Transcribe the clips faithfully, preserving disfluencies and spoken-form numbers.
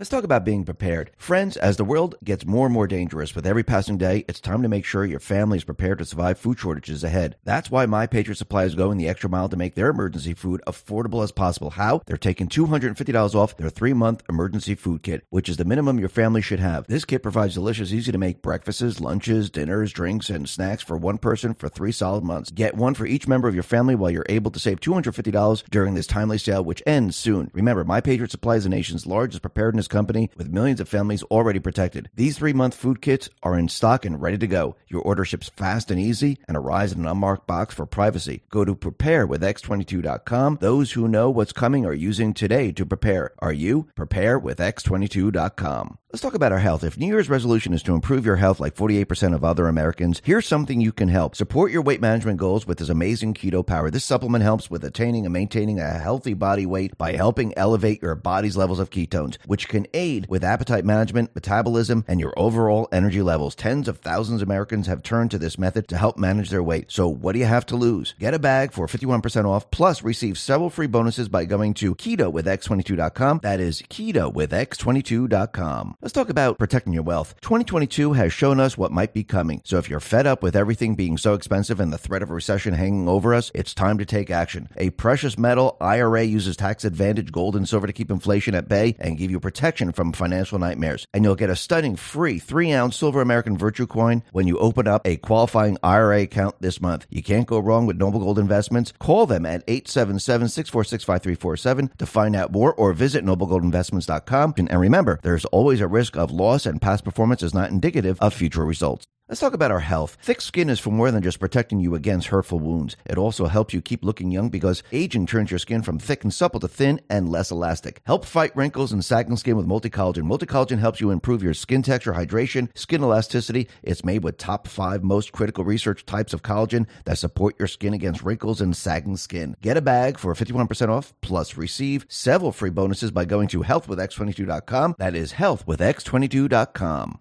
Let's talk about being prepared. Friends, as the world gets more and more dangerous with every passing day, it's time to make sure your family is prepared to survive food shortages ahead. That's why My Patriot Supply is going the extra mile to make their emergency food affordable as possible. How? They're taking two hundred fifty dollars off their three-month emergency food kit, which is the minimum your family should have. This kit provides delicious, easy-to-make breakfasts, lunches, dinners, drinks, and snacks for one person for three solid months. Get one for each member of your family while you're able to save two hundred fifty dollars during this timely sale, which ends soon. Remember, My Patriot Supply is the nation's largest preparedness company with millions of families already protected. These three-month food kits are in stock and ready to go. Your order ships fast and easy and arrives in an unmarked box for privacy. Go to prepare with x twenty-two dot com. Those who know what's coming are using today to prepare. Are you? prepare with x twenty-two dot com. Let's talk about our health. If New Year's resolution is to improve your health like forty-eight percent of other Americans, here's something you can help. Support your weight management goals with this amazing Keto Power. This supplement helps with attaining and maintaining a healthy body weight by helping elevate your body's levels of ketones, which can aid with appetite management, metabolism, and your overall energy levels. Tens of thousands of Americans have turned to this method to help manage their weight. So what do you have to lose? Get a bag for fifty-one percent off, plus receive several free bonuses by going to keto with x twenty-two dot com. That is keto with x twenty-two dot com. Let's talk about protecting your wealth. twenty twenty-two has shown us what might be coming. So if you're fed up with everything being so expensive and the threat of a recession hanging over us, it's time to take action. A precious metal I R A uses tax advantage gold and silver to keep inflation at bay and give you protection from financial nightmares. And you'll get a stunning free three ounce silver American Virtue coin when you open up a qualifying I R A account this month. You can't go wrong with Noble Gold Investments. Call them at eight seven seven, six four six, five three four seven to find out more, or visit noble gold investments dot com. And remember, there's always a risk of loss, and past performance is not indicative of future results. Let's talk about our health. Thick skin is for more than just protecting you against hurtful wounds. It also helps you keep looking young because aging turns your skin from thick and supple to thin and less elastic. Help fight wrinkles and sagging skin with Multi-Collagen. Multi-Collagen helps you improve your skin texture, hydration, skin elasticity. It's made with top five most critical research types of collagen that support your skin against wrinkles and sagging skin. Get a bag for fifty-one percent off, plus receive several free bonuses by going to health with x twenty-two dot com. That is health with x twenty-two dot com.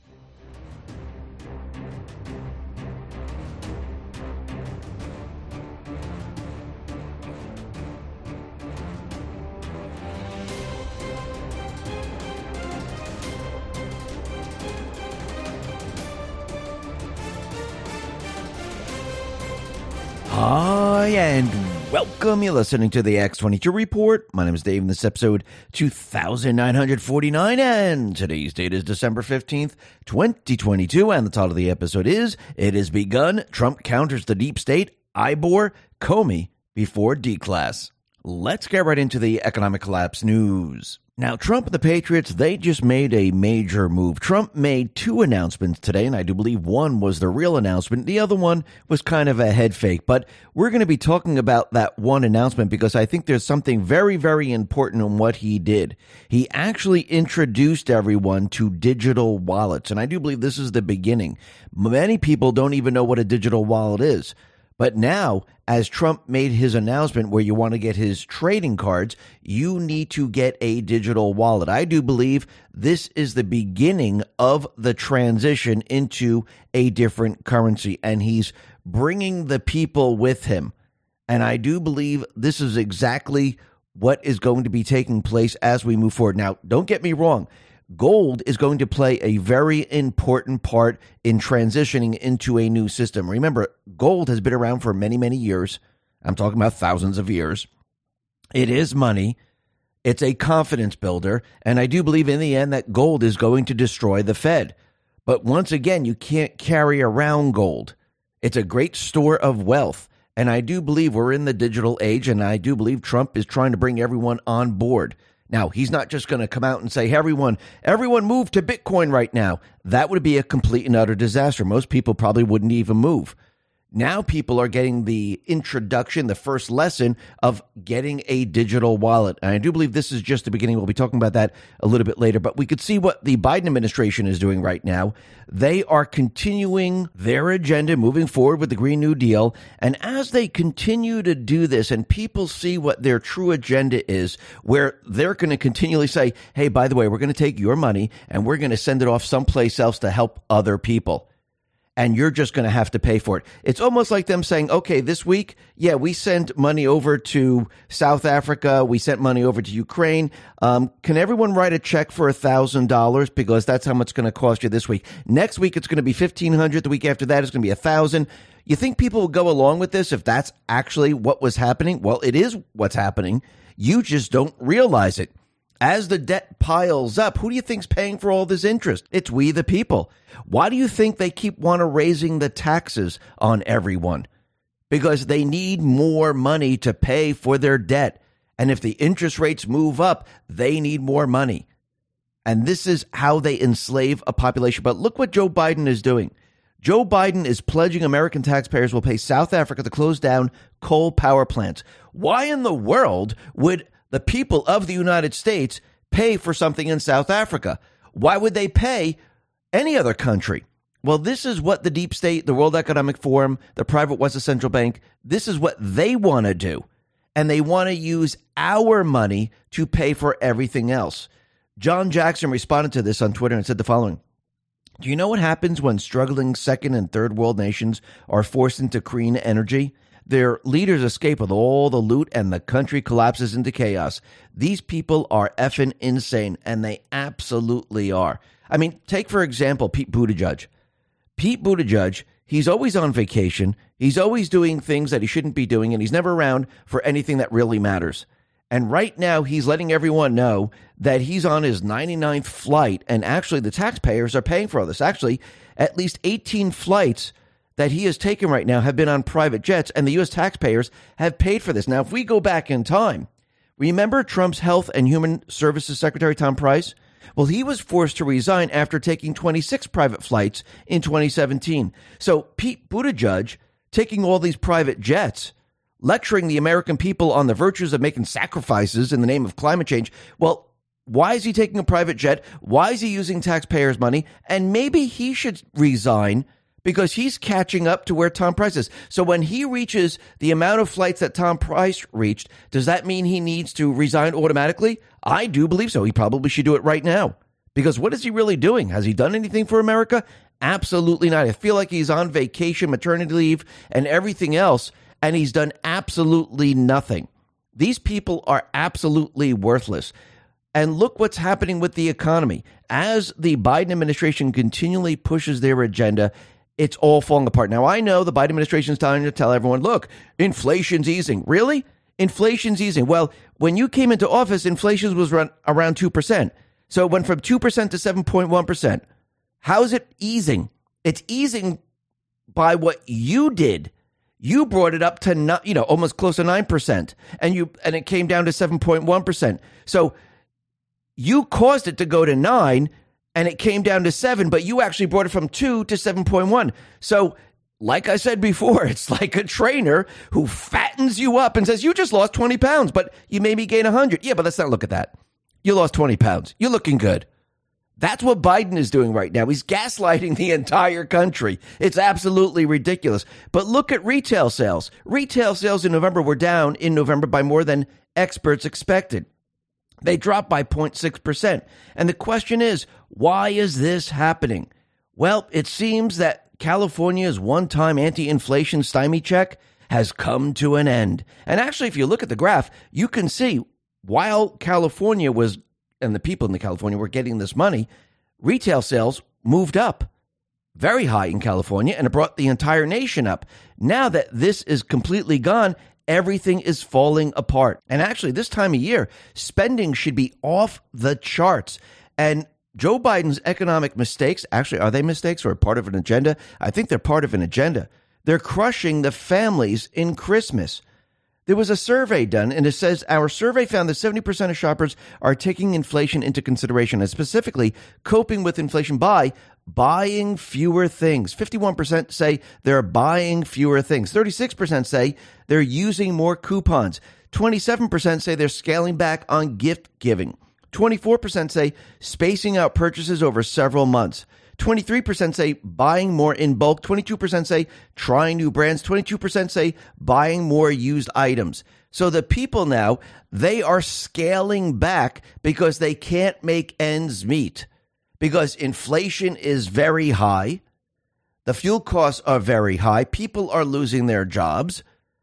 Hi, and welcome. You're listening to the X twenty-two Report. My name is Dave, and this is episode two thousand nine hundred forty-nine, and today's date is December fifteenth, twenty twenty-two, and the title of the episode is, It Has Begun, Trump Counters the Deep State, I B O R, Comey Before D-Class. Let's get right into the economic collapse news. Now, Trump and the Patriots, they just made a major move. Trump made two announcements today, and I do believe one was the real announcement. The other one was kind of a head fake. But we're going to be talking about that one announcement because I think there's something very, very important in what he did. He actually introduced everyone to digital wallets, and I do believe this is the beginning. Many people don't even know what a digital wallet is. But now, as Trump made his announcement where you want to get his trading cards, you need to get a digital wallet. I do believe this is the beginning of the transition into a different currency, and he's bringing the people with him. And I do believe this is exactly what is going to be taking place as we move forward. Now, don't get me wrong. Gold is going to play a very important part in transitioning into a new system. Remember, gold has been around for many, many years. I'm talking about thousands of years. It is money. It's a confidence builder. And I do believe in the end that gold is going to destroy the Fed. But once again, you can't carry around gold. It's a great store of wealth. And I do believe we're in the digital age, and I do believe Trump is trying to bring everyone on board. Now, he's not just going to come out and say, hey, everyone, everyone move to Bitcoin right now. That would be a complete and utter disaster. Most people probably wouldn't even move. Now people are getting the introduction, the first lesson of getting a digital wallet. And I do believe this is just the beginning. We'll be talking about that a little bit later. But we could see what the Biden administration is doing right now. They are continuing their agenda, moving forward with the Green New Deal. And as they continue to do this and people see what their true agenda is, where they're going to continually say, hey, by the way, we're going to take your money and we're going to send it off someplace else to help other people. and you're just going to have to pay for it. It's almost like them saying, okay, this week, yeah, we sent money over to South Africa. We sent money over to Ukraine. Um, can everyone write a check for one thousand dollars? Because that's how much it's going to cost you this week. Next week, it's going to be fifteen hundred dollars. The week after that, it's going to be one thousand dollars. You think people will go along with this if that's actually what was happening? Well, it is what's happening. You just don't realize it. As the debt piles up, who do you think's paying for all this interest? It's we the people. Why do you think they keep wanting raising the taxes on everyone? Because they need more money to pay for their debt. And if the interest rates move up, they need more money. And this is how they enslave a population. But look what Joe Biden is doing. Joe Biden is pledging American taxpayers will pay South Africa to close down coal power plants. Why in the world would the people of the United States pay for something in South Africa? Why would they pay any other country? Well, this is what the deep state, the World Economic Forum, the private West Central Bank, this is what they want to do. And they want to use our money to pay for everything else. John Jackson responded to this on Twitter and said the following. Do you know what happens when struggling second and third world nations are forced into clean energy? Their leaders escape with all the loot and the country collapses into chaos. These people are effing insane, and they absolutely are. I mean, take, for example, Pete Buttigieg. Pete Buttigieg, he's always on vacation. He's always doing things that he shouldn't be doing, and he's never around for anything that really matters. And right now, he's letting everyone know that he's on his ninety-ninth flight, and actually the taxpayers are paying for all this. Actually, at least eighteen flights that he has taken right now have been on private jets, and the U S taxpayers have paid for this. Now, if we go back in time, remember Trump's Health and Human Services Secretary, Tom Price? Well, he was forced to resign after taking twenty-six private flights in twenty seventeen. So Pete Buttigieg taking all these private jets, lecturing the American people on the virtues of making sacrifices in the name of climate change. Well, why is he taking a private jet? Why is he using taxpayers' money? And maybe he should resign because he's catching up to where Tom Price is. So when he reaches the amount of flights that Tom Price reached, does that mean he needs to resign automatically? I do believe so. He probably should do it right now. Because what is he really doing? Has he done anything for America? Absolutely not. I feel like he's on vacation, maternity leave, and everything else, and he's done absolutely nothing. These people are absolutely worthless. And look what's happening with the economy. As the Biden administration continually pushes their agenda, it's all falling apart. Now, I know the Biden administration is telling to tell everyone, look, inflation's easing. Really? Inflation's easing. Well, when you came into office, inflation was run around two percent. So it went from two percent to seven point one percent. How's it easing? It's easing by what you did. You brought it up to, not, you know, almost close to nine percent, and you and it came down to seven point one percent. So you caused it to go to nine, and it came down to seven, but you actually brought it from two to seven point one. So like I said before, it's like a trainer who fattens you up and says, you just lost twenty pounds, but you made me gain one hundred. Yeah, but let's not look at that. You lost twenty pounds. You're looking good. That's what Biden is doing right now. He's gaslighting the entire country. It's absolutely ridiculous. But look at retail sales. Retail sales in November were down in November by more than experts expected. They dropped by zero point six percent. And the question is, why is this happening? Well, it seems that California's one-time anti-inflation stymie check has come to an end. And actually, if you look at the graph, you can see while California was, and the people in the California were getting this money, retail sales moved up very high in California, and it brought the entire nation up. Now that this is completely gone, everything is falling apart. And actually, this time of year, spending should be off the charts. And Joe Biden's economic mistakes, actually, are they mistakes or part of an agenda? I think they're part of an agenda. They're crushing the families in Christmas. There was a survey done, and it says our survey found that seventy percent of shoppers are taking inflation into consideration, and specifically coping with inflation by buying fewer things. fifty-one percent say they're buying fewer things. thirty-six percent say they're using more coupons. twenty-seven percent say they're scaling back on gift giving. twenty-four percent say spacing out purchases over several months. twenty-three percent say buying more in bulk. twenty-two percent say trying new brands. twenty-two percent say buying more used items. So the people now, they are scaling back because they can't make ends meet. Because inflation is very high. The fuel costs are very high. People are losing their jobs,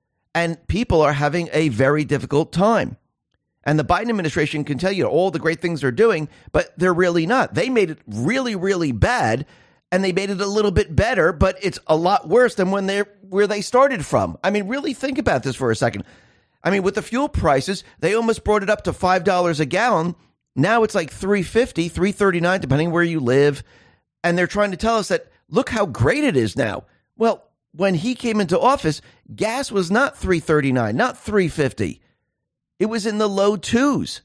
and people are having a very difficult time. And the Biden administration can tell you all the great things they're doing, but they're really not. They made it really, really bad, and they made it a little bit better, but it's a lot worse than when they're where they started from. I mean, really think about this for a second. I mean, with the fuel prices, they almost brought it up to five dollars a gallon. Now it's like three fifty, three thirty-nine, depending where you live. And they're trying to tell us that, look how great it is now. Well, when he came into office, gas was not three thirty-nine, not three fifty. It was in the low twos.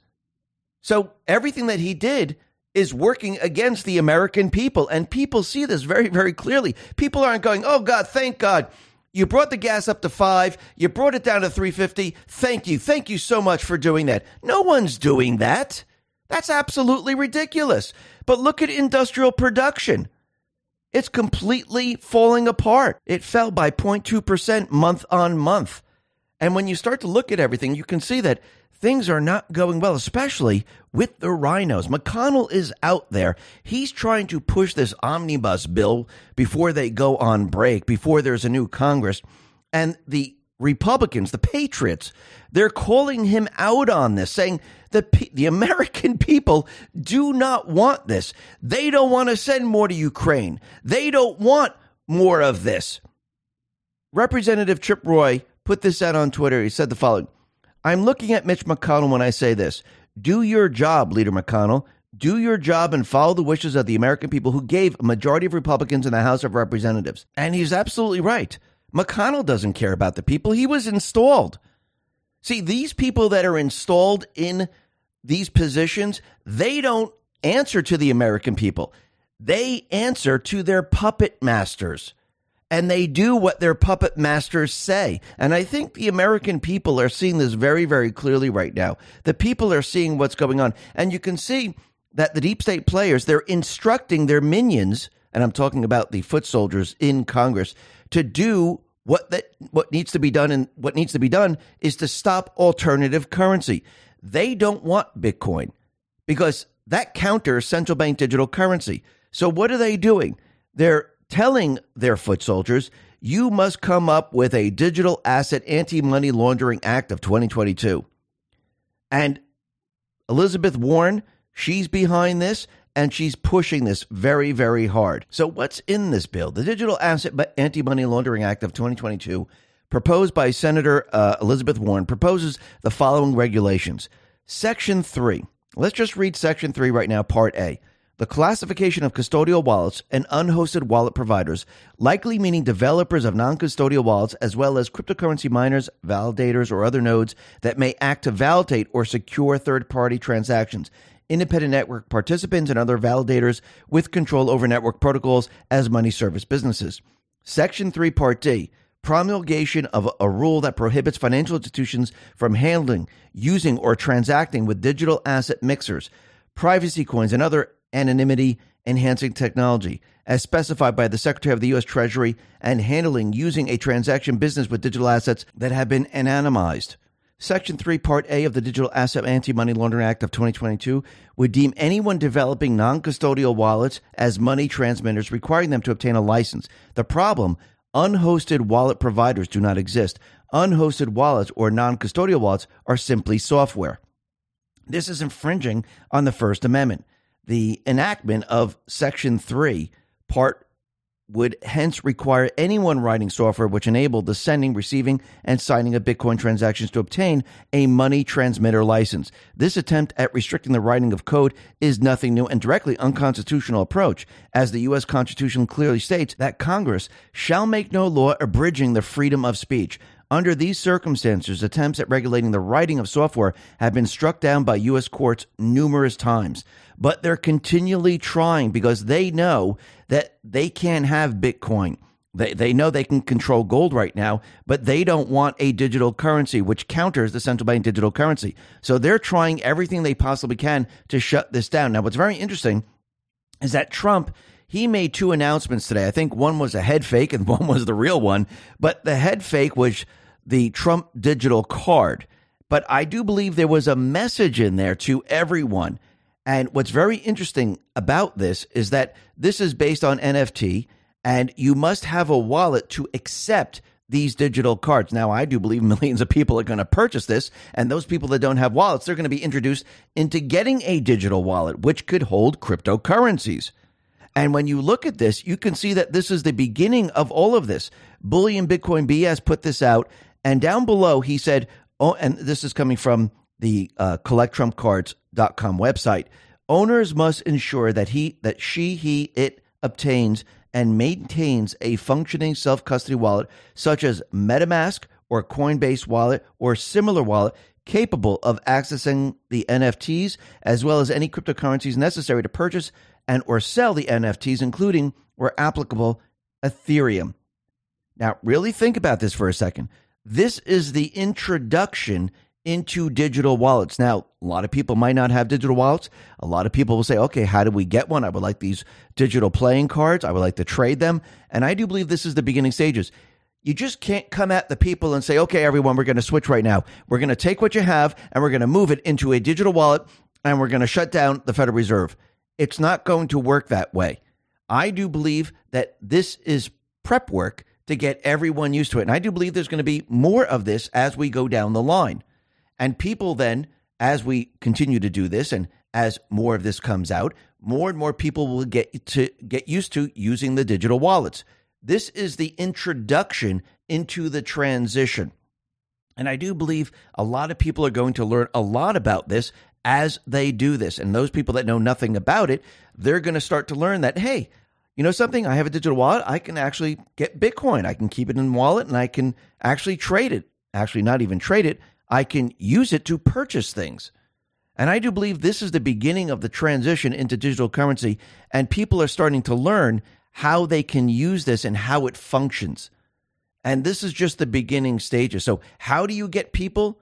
So everything that he did is working against the American people. And people see this very, very clearly. People aren't going, oh, God, thank God. You brought the gas up to five. You brought it down to three fifty. Thank you. Thank you so much for doing that. No one's doing that. That's absolutely ridiculous. But look at industrial production. It's completely falling apart. It fell by zero point two percent month on month. And when you start to look at everything, you can see that things are not going well, especially with the rhinos. McConnell is out there. He's trying to push this omnibus bill before they go on break, before there's a new Congress. And the Republicans, the Patriots, they're calling him out on this, saying that pe- the American people do not want this. They don't want to send more to Ukraine. They don't want more of this. Representative Chip Roy put this out on Twitter. He said the following: I'm looking at Mitch McConnell when I say this. Do your job, Leader McConnell. Do your job and follow the wishes of the American people who gave a majority of Republicans in the House of Representatives. And he's absolutely right. McConnell doesn't care about the people. He was installed. See, these people that are installed in these positions, they don't answer to the American people. They answer to their puppet masters. And they do what their puppet masters say. And I think the American people are seeing this very, very clearly right now. The people are seeing what's going on. And you can see that the deep state players, they're instructing their minions, and I'm talking about the foot soldiers in Congress, to do what that what needs to be done. And what needs to be done is to stop alternative currency. They don't want Bitcoin because that counters central bank digital currency. So what are they doing? They're telling their foot soldiers, you must come up with a Digital Asset Anti-Money Laundering Act of twenty twenty-two. And Elizabeth Warren, she's behind this, and she's pushing this very, very hard. So what's in this bill? The Digital Asset Anti-Money Laundering Act of twenty twenty-two, proposed by Senator uh, Elizabeth Warren, proposes the following regulations. Section three. Let's just read Section three right now, Part A. The classification of custodial wallets and unhosted wallet providers, likely meaning developers of non-custodial wallets, as well as cryptocurrency miners, validators, or other nodes that may act to validate or secure third-party transactions, independent network participants, and other validators with control over network protocols as money service businesses. Section three, Part D. Promulgation of a rule that prohibits financial institutions from handling, using, or transacting with digital asset mixers, privacy coins, and other anonymity-enhancing technology, as specified by the Secretary of the U S Treasury, and handling, using a transaction business with digital assets that have been anonymized. Section three, Part A of the Digital Asset Anti-Money Laundering Act of twenty twenty-two would deem anyone developing non-custodial wallets as money transmitters, requiring them to obtain a license. The problem: unhosted wallet providers do not exist. Unhosted wallets or non-custodial wallets are simply software. This is infringing on the First Amendment. The enactment of Section three, Part would hence require anyone writing software which enabled the sending, receiving, and signing of Bitcoin transactions to obtain a money transmitter license. This attempt at restricting the writing of code is nothing new and directly unconstitutional approach, as the U S Constitution clearly states that Congress shall make no law abridging the freedom of speech. Under these circumstances, attempts at regulating the writing of software have been struck down by U S courts numerous times. But they're continually trying because they know that they can't have Bitcoin. They, they know they can control gold right now, but they don't want a digital currency, which counters the central bank digital currency. So they're trying everything they possibly can to shut this down. Now, what's very interesting is that Trump, he made two announcements today. I think one was a head fake and one was the real one. But the head fake was the Trump digital card. But I do believe there was a message in there to everyone. And what's very interesting about this is that this is based on N F T. And you must have a wallet to accept these digital cards. Now, I do believe millions of people are going to purchase this, and those people that don't have wallets, they're going to be introduced into getting a digital wallet, which could hold cryptocurrencies. And when you look at this, you can see that this is the beginning of all of this. Bullion Bitcoin B S put this out, and down below he said, oh, and this is coming from the uh, collect trump cards dot com website, owners must ensure that he, that she, he, it obtains and maintains a functioning self-custody wallet such as MetaMask or Coinbase wallet or similar wallet capable of accessing the N F Ts as well as any cryptocurrencies necessary to purchase and or sell the N F Ts, including, where applicable, Ethereum. Now, really think about this for a second. This is the introduction into digital wallets. Now, a lot of people might not have digital wallets. A lot of people will say, okay, how do we get one? I would like these digital playing cards. I would like to trade them. And I do believe this is the beginning stages. You just can't come at the people and say, okay, everyone, we're going to switch right now. We're going to take what you have and we're going to move it into a digital wallet and we're going to shut down the Federal Reserve. It's not going to work that way. I do believe that this is prep work to get everyone used to it. And I do believe there's going to be more of this as we go down the line. And people then, as we continue to do this and as more of this comes out, more and more people will get to get used to using the digital wallets. This is the introduction into the transition. And I do believe a lot of people are going to learn a lot about this as they do this. And those people that know nothing about it, they're going to start to learn that, hey, you know something? I have a digital wallet. I can actually get Bitcoin. I can keep it in the wallet and I can actually trade it. Actually, not even trade it. I can use it to purchase things. And I do believe this is the beginning of the transition into digital currency, and people are starting to learn how they can use this and how it functions. And this is just the beginning stages. So how do you get people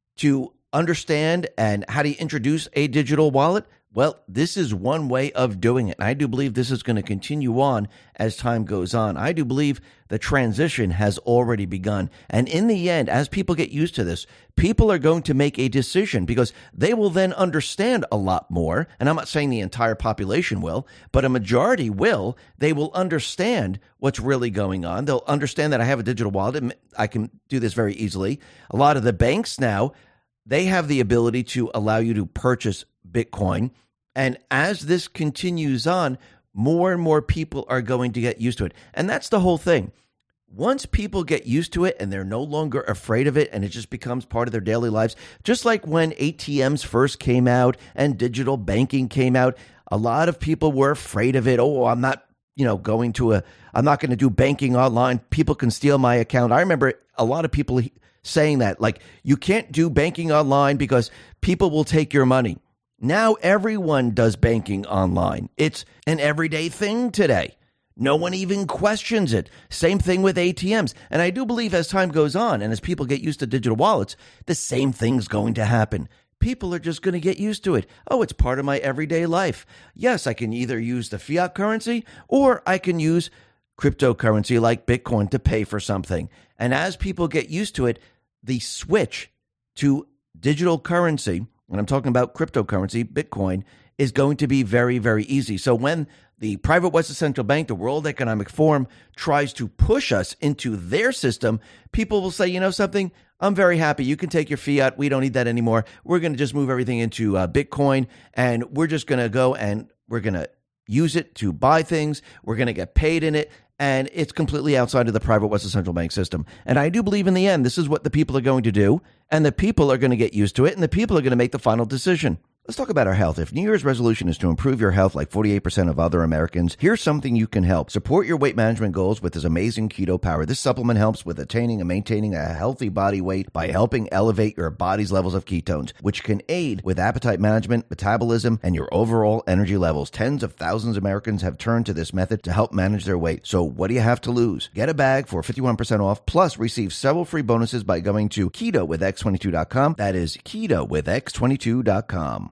to understand and how do you introduce a digital wallet? Well, this is one way of doing it. And I do believe this is going to continue on as time goes on. I do believe the transition has already begun. And in the end, as people get used to this, people are going to make a decision because they will then understand a lot more. And I'm not saying the entire population will, but a majority will. They will understand what's really going on. They'll understand that I have a digital wallet and I can do this very easily. A lot of the banks now, they have the ability to allow you to purchase Bitcoin. And as this continues on, more and more people are going to get used to it. And that's the whole thing. Once people get used to it and they're no longer afraid of it and it just becomes part of their daily lives, just like when A T Ms first came out and digital banking came out, a lot of people were afraid of it. Oh, I'm not, you know, going to a, I'm not going to do banking online. People can steal my account. I remember a lot of people saying that, like, you can't do banking online because people will take your money. Now everyone does banking online. It's an everyday thing today. No one even questions it. Same thing with A T Ms. And I do believe as time goes on and as people get used to digital wallets, the same thing's going to happen. People are just going to get used to it. Oh, it's part of my everyday life. Yes, I can either use the fiat currency or I can use cryptocurrency like Bitcoin to pay for something. And as people get used to it, the switch to digital currency, when I'm talking about cryptocurrency, Bitcoin, is going to be very, very easy. So when the private Western Central Bank, the World Economic Forum, tries to push us into their system, people will say, you know something, I'm very happy. You can take your fiat. We don't need that anymore. We're going to just move everything into uh, Bitcoin, and we're just going to go and we're going to use it to buy things. We're going to get paid in it. And it's completely outside of the private Western Central Bank system. And I do believe in the end, this is what the people are going to do. And the people are going to get used to it. And the people are going to make the final decision. Let's talk about our health. If New Year's resolution is to improve your health like forty-eight percent of other Americans, here's something you can help. Support your weight management goals with this amazing Keto Power. This supplement helps with attaining and maintaining a healthy body weight by helping elevate your body's levels of ketones, which can aid with appetite management, metabolism, and your overall energy levels. Tens of thousands of Americans have turned to this method to help manage their weight. So what do you have to lose? Get a bag for fifty-one percent off, plus receive several free bonuses by going to keto with x twenty-two dot com. That is keto with x twenty-two dot com.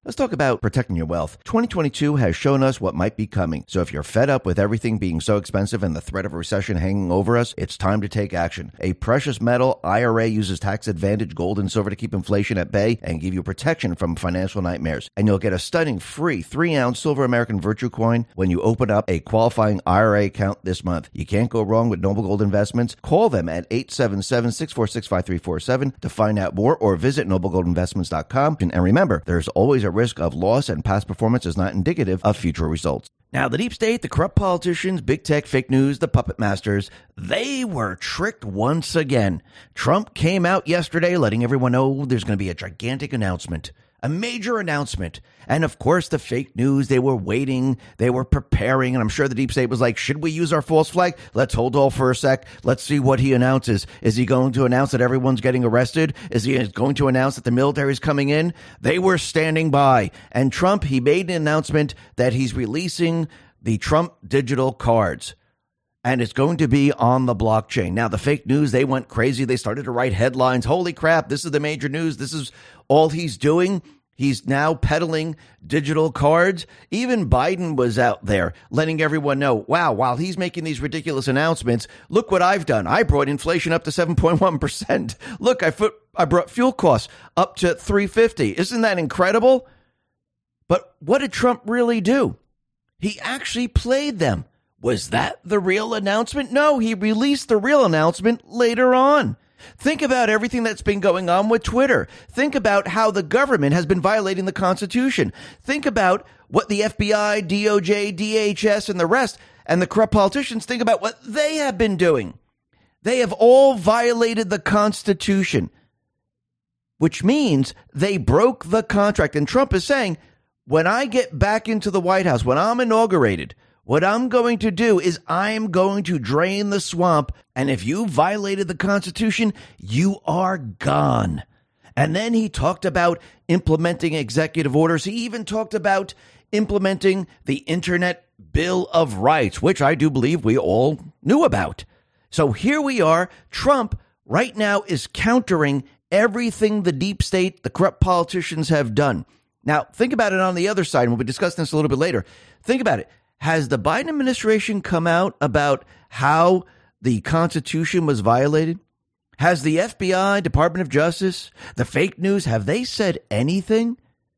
Let's talk about protecting your wealth. twenty twenty-two has shown us what might be coming. So if you're fed up with everything being so expensive and the threat of a recession hanging over us, it's time to take action. A precious metal I R A uses tax advantage gold and silver to keep inflation at bay and give you protection from financial nightmares. And you'll get a stunning free three ounce silver American Virtue coin when you open up a qualifying I R A account this month. You can't go wrong with Noble Gold Investments. Call them at eight seven seven, six four six, five three four seven to find out more or visit noble gold investments dot com. And remember, there's always a risk of loss and past performance is not indicative of future results. Now, the deep state, the corrupt politicians, big tech, fake news, the puppet masters, they were tricked once again. Trump came out yesterday letting everyone know there's going to be a gigantic announcement. A major announcement. And of course, the fake news, they were waiting, they were preparing, and I'm sure the deep state was like, should we use our false flag? Let's hold off for a sec. Let's see what he announces. Is he going to announce that everyone's getting arrested? Is he going to announce that the military is coming in? They were standing by. And Trump, he made an announcement that he's releasing the Trump digital cards. And it's going to be on the blockchain. Now, the fake news, they went crazy. They started to write headlines. Holy crap, this is the major news. This is all he's doing. He's now peddling digital cards. Even Biden was out there letting everyone know, wow, while he's making these ridiculous announcements, look what I've done. I brought inflation up to seven point one percent. Look, I, put, I brought fuel costs up to three fifty. Isn't that incredible? But what did Trump really do? He actually played them. Was that the real announcement? No, he released the real announcement later on. Think about everything that's been going on with Twitter. Think about how the government has been violating the Constitution. Think about what the F B I, D O J, D H S, and the rest, and the corrupt politicians, think about what they have been doing. They have all violated the Constitution, which means they broke the contract. And Trump is saying, when I get back into the White House, when I'm inaugurated, what I'm going to do is I'm going to drain the swamp. And if you violated the Constitution, you are gone. And then he talked about implementing executive orders. He even talked about implementing the Internet Bill of Rights, which I do believe we all knew about. So here we are. Trump right now is countering everything the deep state, the corrupt politicians have done. Now, think about it on the other side, and we'll be discussing this a little bit later. Think about it. Has the Biden administration come out about how the Constitution was violated? Has the F B I, Department of Justice, the fake news, have they said anything?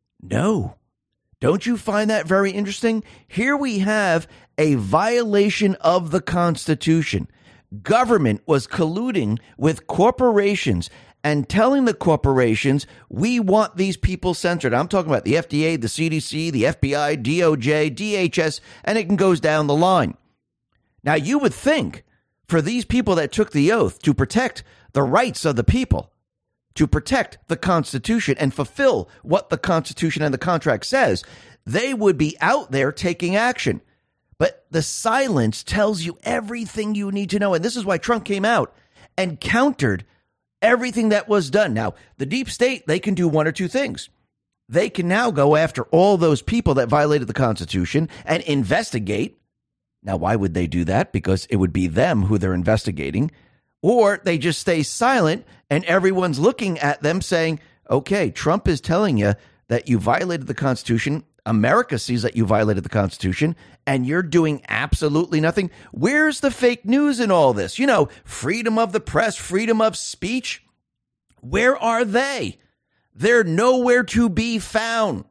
No. Don't you find that very interesting? Here we have a violation of the Constitution. Government was colluding with corporations and telling the corporations, we want these people censored. I'm talking about the F D A, the C D C, the F B I, D O J, D H S, and it goes down the line. Now, you would think for these people that took the oath to protect the rights of the people, to protect the Constitution and fulfill what the Constitution and the contract says, they would be out there taking action. But the silence tells you everything you need to know. And this is why Trump came out and countered everything that was done. Now, the deep state, they can do one or two things. They can now go after all those people that violated the Constitution and investigate. Now, why would they do that? Because it would be them who they're investigating. Or they just stay silent and everyone's looking at them saying, okay, Trump is telling you that you violated the Constitution. America sees that you violated the Constitution and you're doing absolutely nothing. Where's the fake news in all this? You know, freedom of the press, freedom of speech. Where are they? They're nowhere to be found.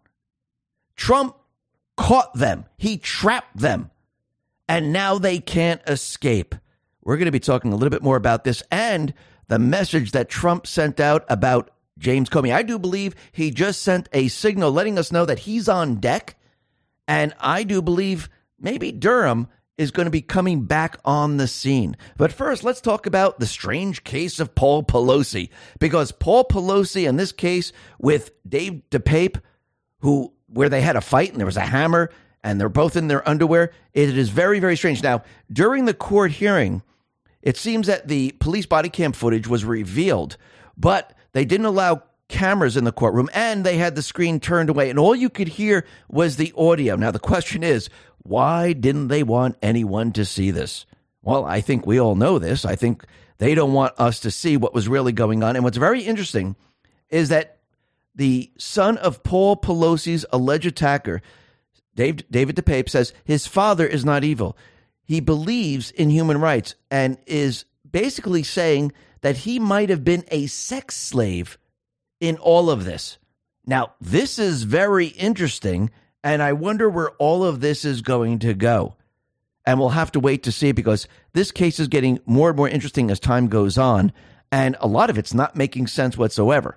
Trump caught them. He trapped them. And now they can't escape. We're going to be talking a little bit more about this and the message that Trump sent out about James Comey. I do believe he just sent a signal letting us know that he's on deck. And I do believe maybe Durham is going to be coming back on the scene. But first, let's talk about the strange case of Paul Pelosi. Because Paul Pelosi, in this case with Dave DePape, who where they had a fight and there was a hammer and they're both in their underwear, it is very, very strange. Now, during the court hearing, it seems that the police body cam footage was revealed, but they didn't allow cameras in the courtroom and they had the screen turned away and all you could hear was the audio. Now, the question is, why didn't they want anyone to see this? Well, I think we all know this. I think they don't want us to see what was really going on. And what's very interesting is that the son of Paul Pelosi's alleged attacker, Dave, David DePape, says his father is not evil. He believes in human rights and is basically saying that he might have been a sex slave in all of this. Now, this is very interesting, and I wonder where all of this is going to go. And we'll have to wait to see, because this case is getting more and more interesting as time goes on, and a lot of it's not making sense whatsoever.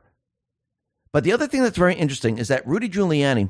But the other thing that's very interesting is that Rudy Giuliani,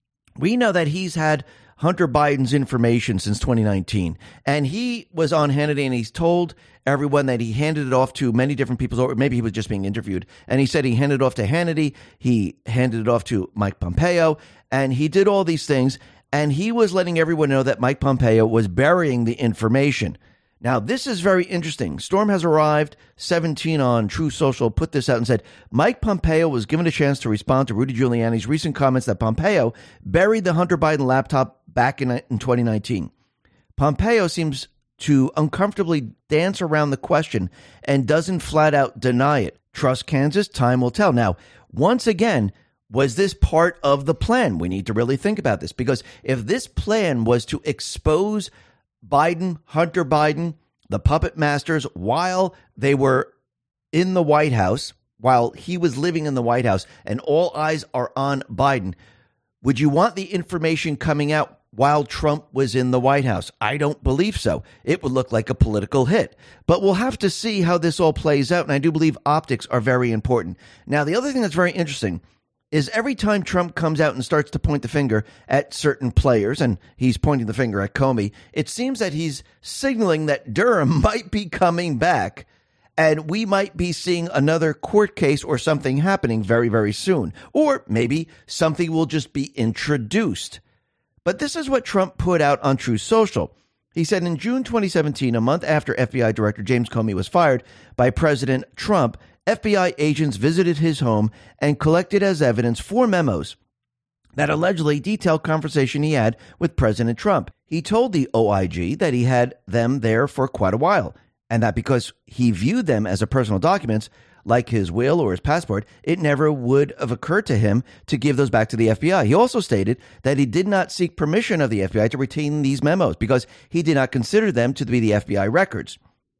we know that he's had Hunter Biden's information since twenty nineteen, and he was on Hannity, and he's told everyone that he handed it off to many different people, or maybe he was just being interviewed, and he said he handed it off to Hannity, he handed it off to Mike Pompeo, and he did all these things, and he was letting everyone know that Mike Pompeo was burying the information. Now, this is very interesting. Storm has arrived, seventeen on True Social, put this out and said, Mike Pompeo was given a chance to respond to Rudy Giuliani's recent comments that Pompeo buried the Hunter Biden laptop back in, in twenty nineteen. Pompeo seems to uncomfortably dance around the question and doesn't flat out deny it. Trust Kansas? Time will tell. Now, once again, was this part of the plan? We need to really think about this, because if this plan was to expose Biden, Hunter Biden, the puppet masters, while they were in the White House, while he was living in the White House, and all eyes are on Biden, would you want the information coming out while Trump was in the White House? I don't believe so. It would look like a political hit. But we'll have to see how this all plays out, and I do believe optics are very important. Now, the other thing that's very interesting is every time Trump comes out and starts to point the finger at certain players, and he's pointing the finger at Comey, it seems that he's signaling that Durham might be coming back, and we might be seeing another court case or something happening very, very soon. Or maybe something will just be introduced. But this is what Trump put out on True Social. He said in June twenty seventeen, a month after F B I Director James Comey was fired by President Trump, F B I agents visited his home and collected as evidence four memos that allegedly detailed conversation he had with President Trump. He told the O I G that he had them there for quite a while, and that because he viewed them as a personal documents, like his will or his passport, it never would have occurred to him to give those back to the F B I. He also stated that he did not seek permission of the F B I to retain these memos because he did not consider them to be the F B I records.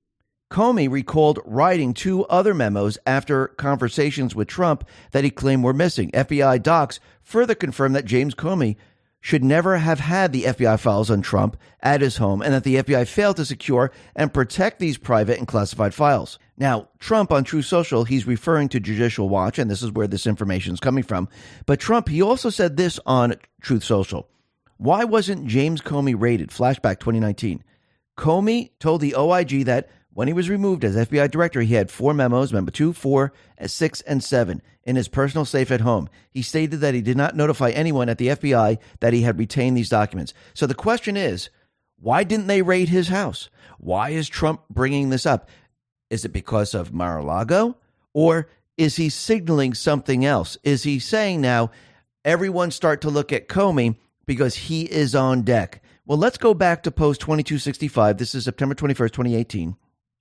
Comey recalled writing two other memos after conversations with Trump that he claimed were missing. F B I docs further confirmed that James Comey should never have had the F B I files on Trump at his home, and that the F B I failed to secure and protect these private and classified files. Now, Trump on True Social, he's referring to Judicial Watch, and this is where this information is coming from. But Trump, he also said this on Truth Social. Why wasn't James Comey raided? Flashback twenty nineteen. Comey told the O I G that when he was removed as F B I director, he had four memos, memo two, four, six, and seven, in his personal safe at home. He stated that he did not notify anyone at the F B I that he had retained these documents. So the question is, why didn't they raid his house? Why is Trump bringing this up? Is it because of Mar-a-Lago? Or is he signaling something else? Is he saying now, everyone start to look at Comey because he is on deck? Well, let's go back to post twenty-two sixty-five. This is September twenty-first, twenty eighteen.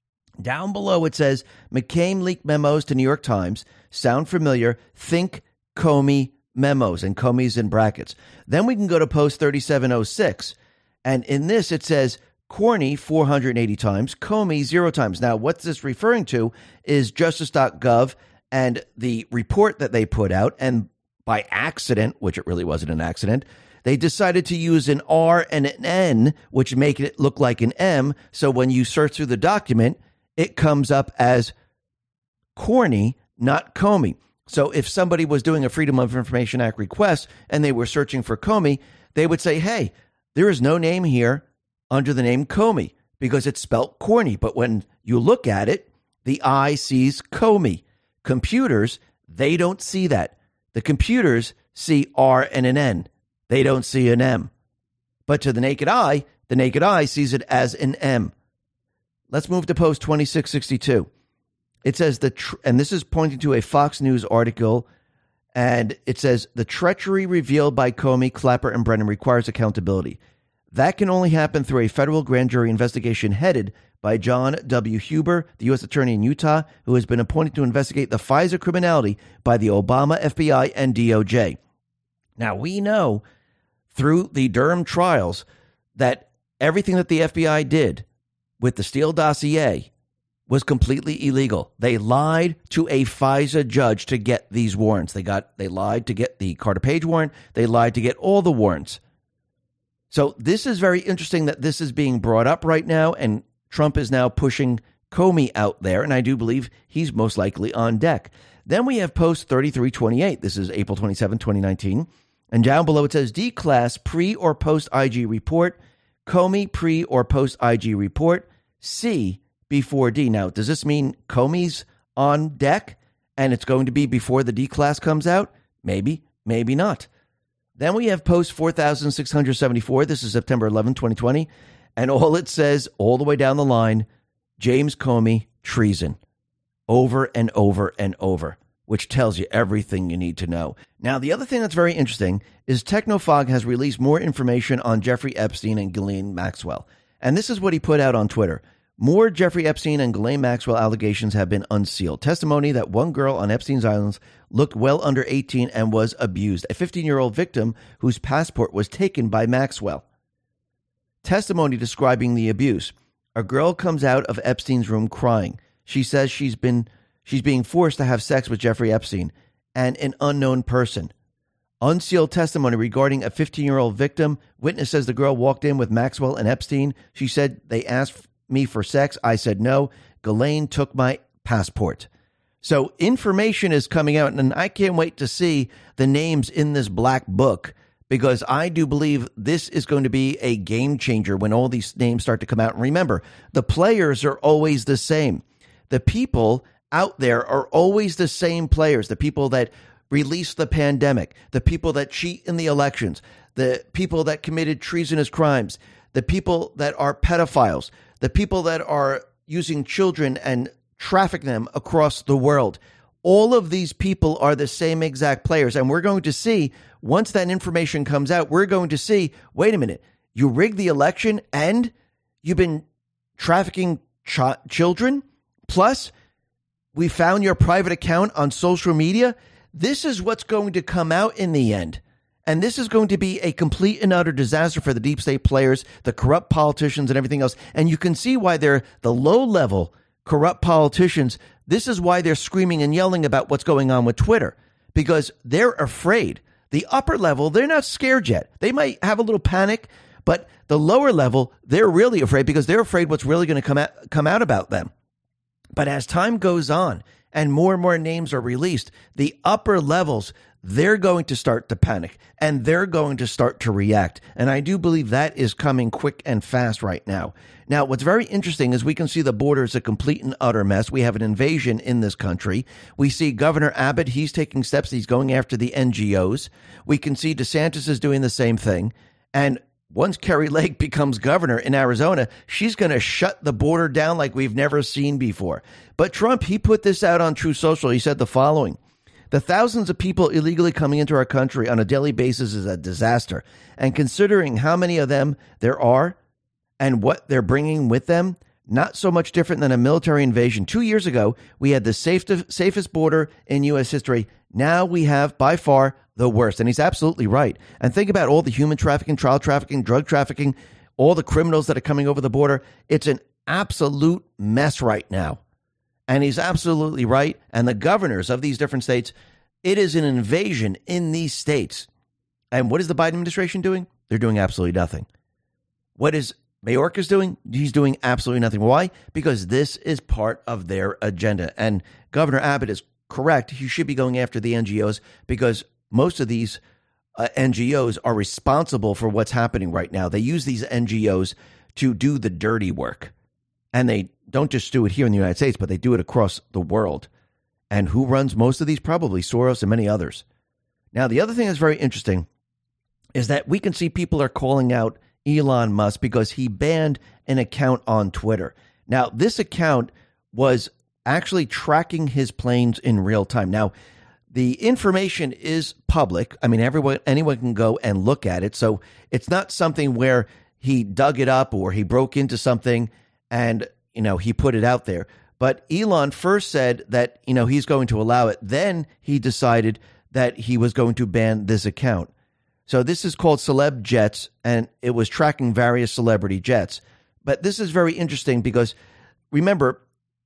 Down below it says, McCain leaked memos to New York Times. Sound familiar? Think Comey memos, and Comey's in brackets. Then we can go to post thirty-seven oh six. And in this it says, Corney four hundred eighty times, Comey zero times. Now, what this is referring to is justice dot gov and the report that they put out. And by accident, which it really wasn't an accident, they decided to use an R and an N, which make it look like an M. So when you search through the document, it comes up as Corney, not Comey. So if somebody was doing a Freedom of Information Act request and they were searching for Comey, they would say, hey, there is no name here under the name Comey because it's spelt Corney. But when you look at it, the eye sees Comey. Computers, they don't see that. The computers see R and an N. They don't see an M. But to the naked eye, the naked eye sees it as an M. Let's move to post twenty-six sixty-two. It says, the tr- and this is pointing to a Fox News article, and it says, the treachery revealed by Comey, Clapper, and Brennan requires accountability. That can only happen through a federal grand jury investigation headed by John W. Huber, the U S attorney in Utah, who has been appointed to investigate the FISA criminality by the Obama F B I and D O J. Now, we know through the Durham trials that everything that the F B I did with the Steele dossier was completely illegal. They lied to a FISA judge to get these warrants. They got they lied to get the Carter Page warrant. They lied to get all the warrants. So this is very interesting that this is being brought up right now, and Trump is now pushing Comey out there, and I do believe he's most likely on deck. Then we have post thirty-three twenty-eight. This is April twenty-seventh, twenty nineteen. And down below it says D-class pre or post I G report, Comey pre or post I G report, C before D. Now, does this mean Comey's on deck and it's going to be before the D-class comes out? Maybe, maybe not. Then we have post four thousand six hundred seventy-four. This is September eleventh, twenty twenty. And all it says all the way down the line, James Comey, treason, over and over and over, which tells you everything you need to know. Now, the other thing that's very interesting is Technofog has released more information on Jeffrey Epstein and Ghislaine Maxwell. And this is what he put out on Twitter. More Jeffrey Epstein and Ghislaine Maxwell allegations have been unsealed. Testimony that one girl on Epstein's Islands looked well under eighteen and was abused. A fifteen-year-old victim whose passport was taken by Maxwell. Testimony describing the abuse. A girl comes out of Epstein's room crying. She says she's been she's being forced to have sex with Jeffrey Epstein and an unknown person. Unsealed testimony regarding a fifteen-year-old victim. Witness says the girl walked in with Maxwell and Epstein. She said, they asked me for sex. I said no. Ghislaine took my passport. So information is coming out, and I can't wait to see the names in this black book, because I do believe this is going to be a game changer when all these names start to come out. And remember, the players are always the same. The people out there are always the same players. The people that released the pandemic, the people that cheat in the elections, the people that committed treasonous crimes, the people that are pedophiles, the people that are using children and traffic them across the world. All of these people are the same exact players. And we're going to see, once that information comes out, we're going to see, wait a minute, you rigged the election and you've been trafficking ch- children? Plus, we found your private account on social media. This is what's going to come out in the end. And this is going to be a complete and utter disaster for the deep state players, the corrupt politicians and everything else. And you can see why they're the low level corrupt politicians. This is why they're screaming and yelling about what's going on with Twitter, because they're afraid. The upper level, they're not scared yet. They might have a little panic, but the lower level, they're really afraid because they're afraid what's really going to come out, come out about them. But as time goes on and more and more names are released, the upper levels, they're going to start to panic and they're going to start to react. And I do believe that is coming quick and fast right now. Now, what's very interesting is we can see the border is a complete and utter mess. We have an invasion in this country. We see Governor Abbott, he's taking steps. He's going after the N G Os. We can see DeSantis is doing the same thing. And once Kari Lake becomes governor in Arizona, she's going to shut the border down like we've never seen before. But Trump, he put this out on Truth Social. He said the following: the thousands of people illegally coming into our country on a daily basis is a disaster. And considering how many of them there are and what they're bringing with them, not so much different than a military invasion. Two years ago, we had the safest, safest border in U S history. Now we have, by far, the worst. And he's absolutely right. And think about all the human trafficking, child trafficking, drug trafficking, all the criminals that are coming over the border. It's an absolute mess right now. And he's absolutely right. And the governors of these different states, it is an invasion in these states. And what is the Biden administration doing? They're doing absolutely nothing. What is Mayorkas doing? He's doing absolutely nothing. Why? Because this is part of their agenda. And Governor Abbott is correct. He should be going after the N G Os because most of these uh, N G Os are responsible for what's happening right now. They use these N G Os to do the dirty work. And they don't just do it here in the United States, but they do it across the world. And who runs most of these? Probably Soros and many others. Now, the other thing that's very interesting is that we can see people are calling out Elon Musk because he banned an account on Twitter. Now, this account was actually tracking his planes in real time. Now, the information is public. I mean, everyone, anyone can go and look at it. So it's not something where he dug it up or he broke into something and, you know, he put it out there. But Elon first said that, you know, he's going to allow it. Then he decided that he was going to ban this account. So this is called Celeb Jets, and it was tracking various celebrity jets. But this is very interesting because, remember,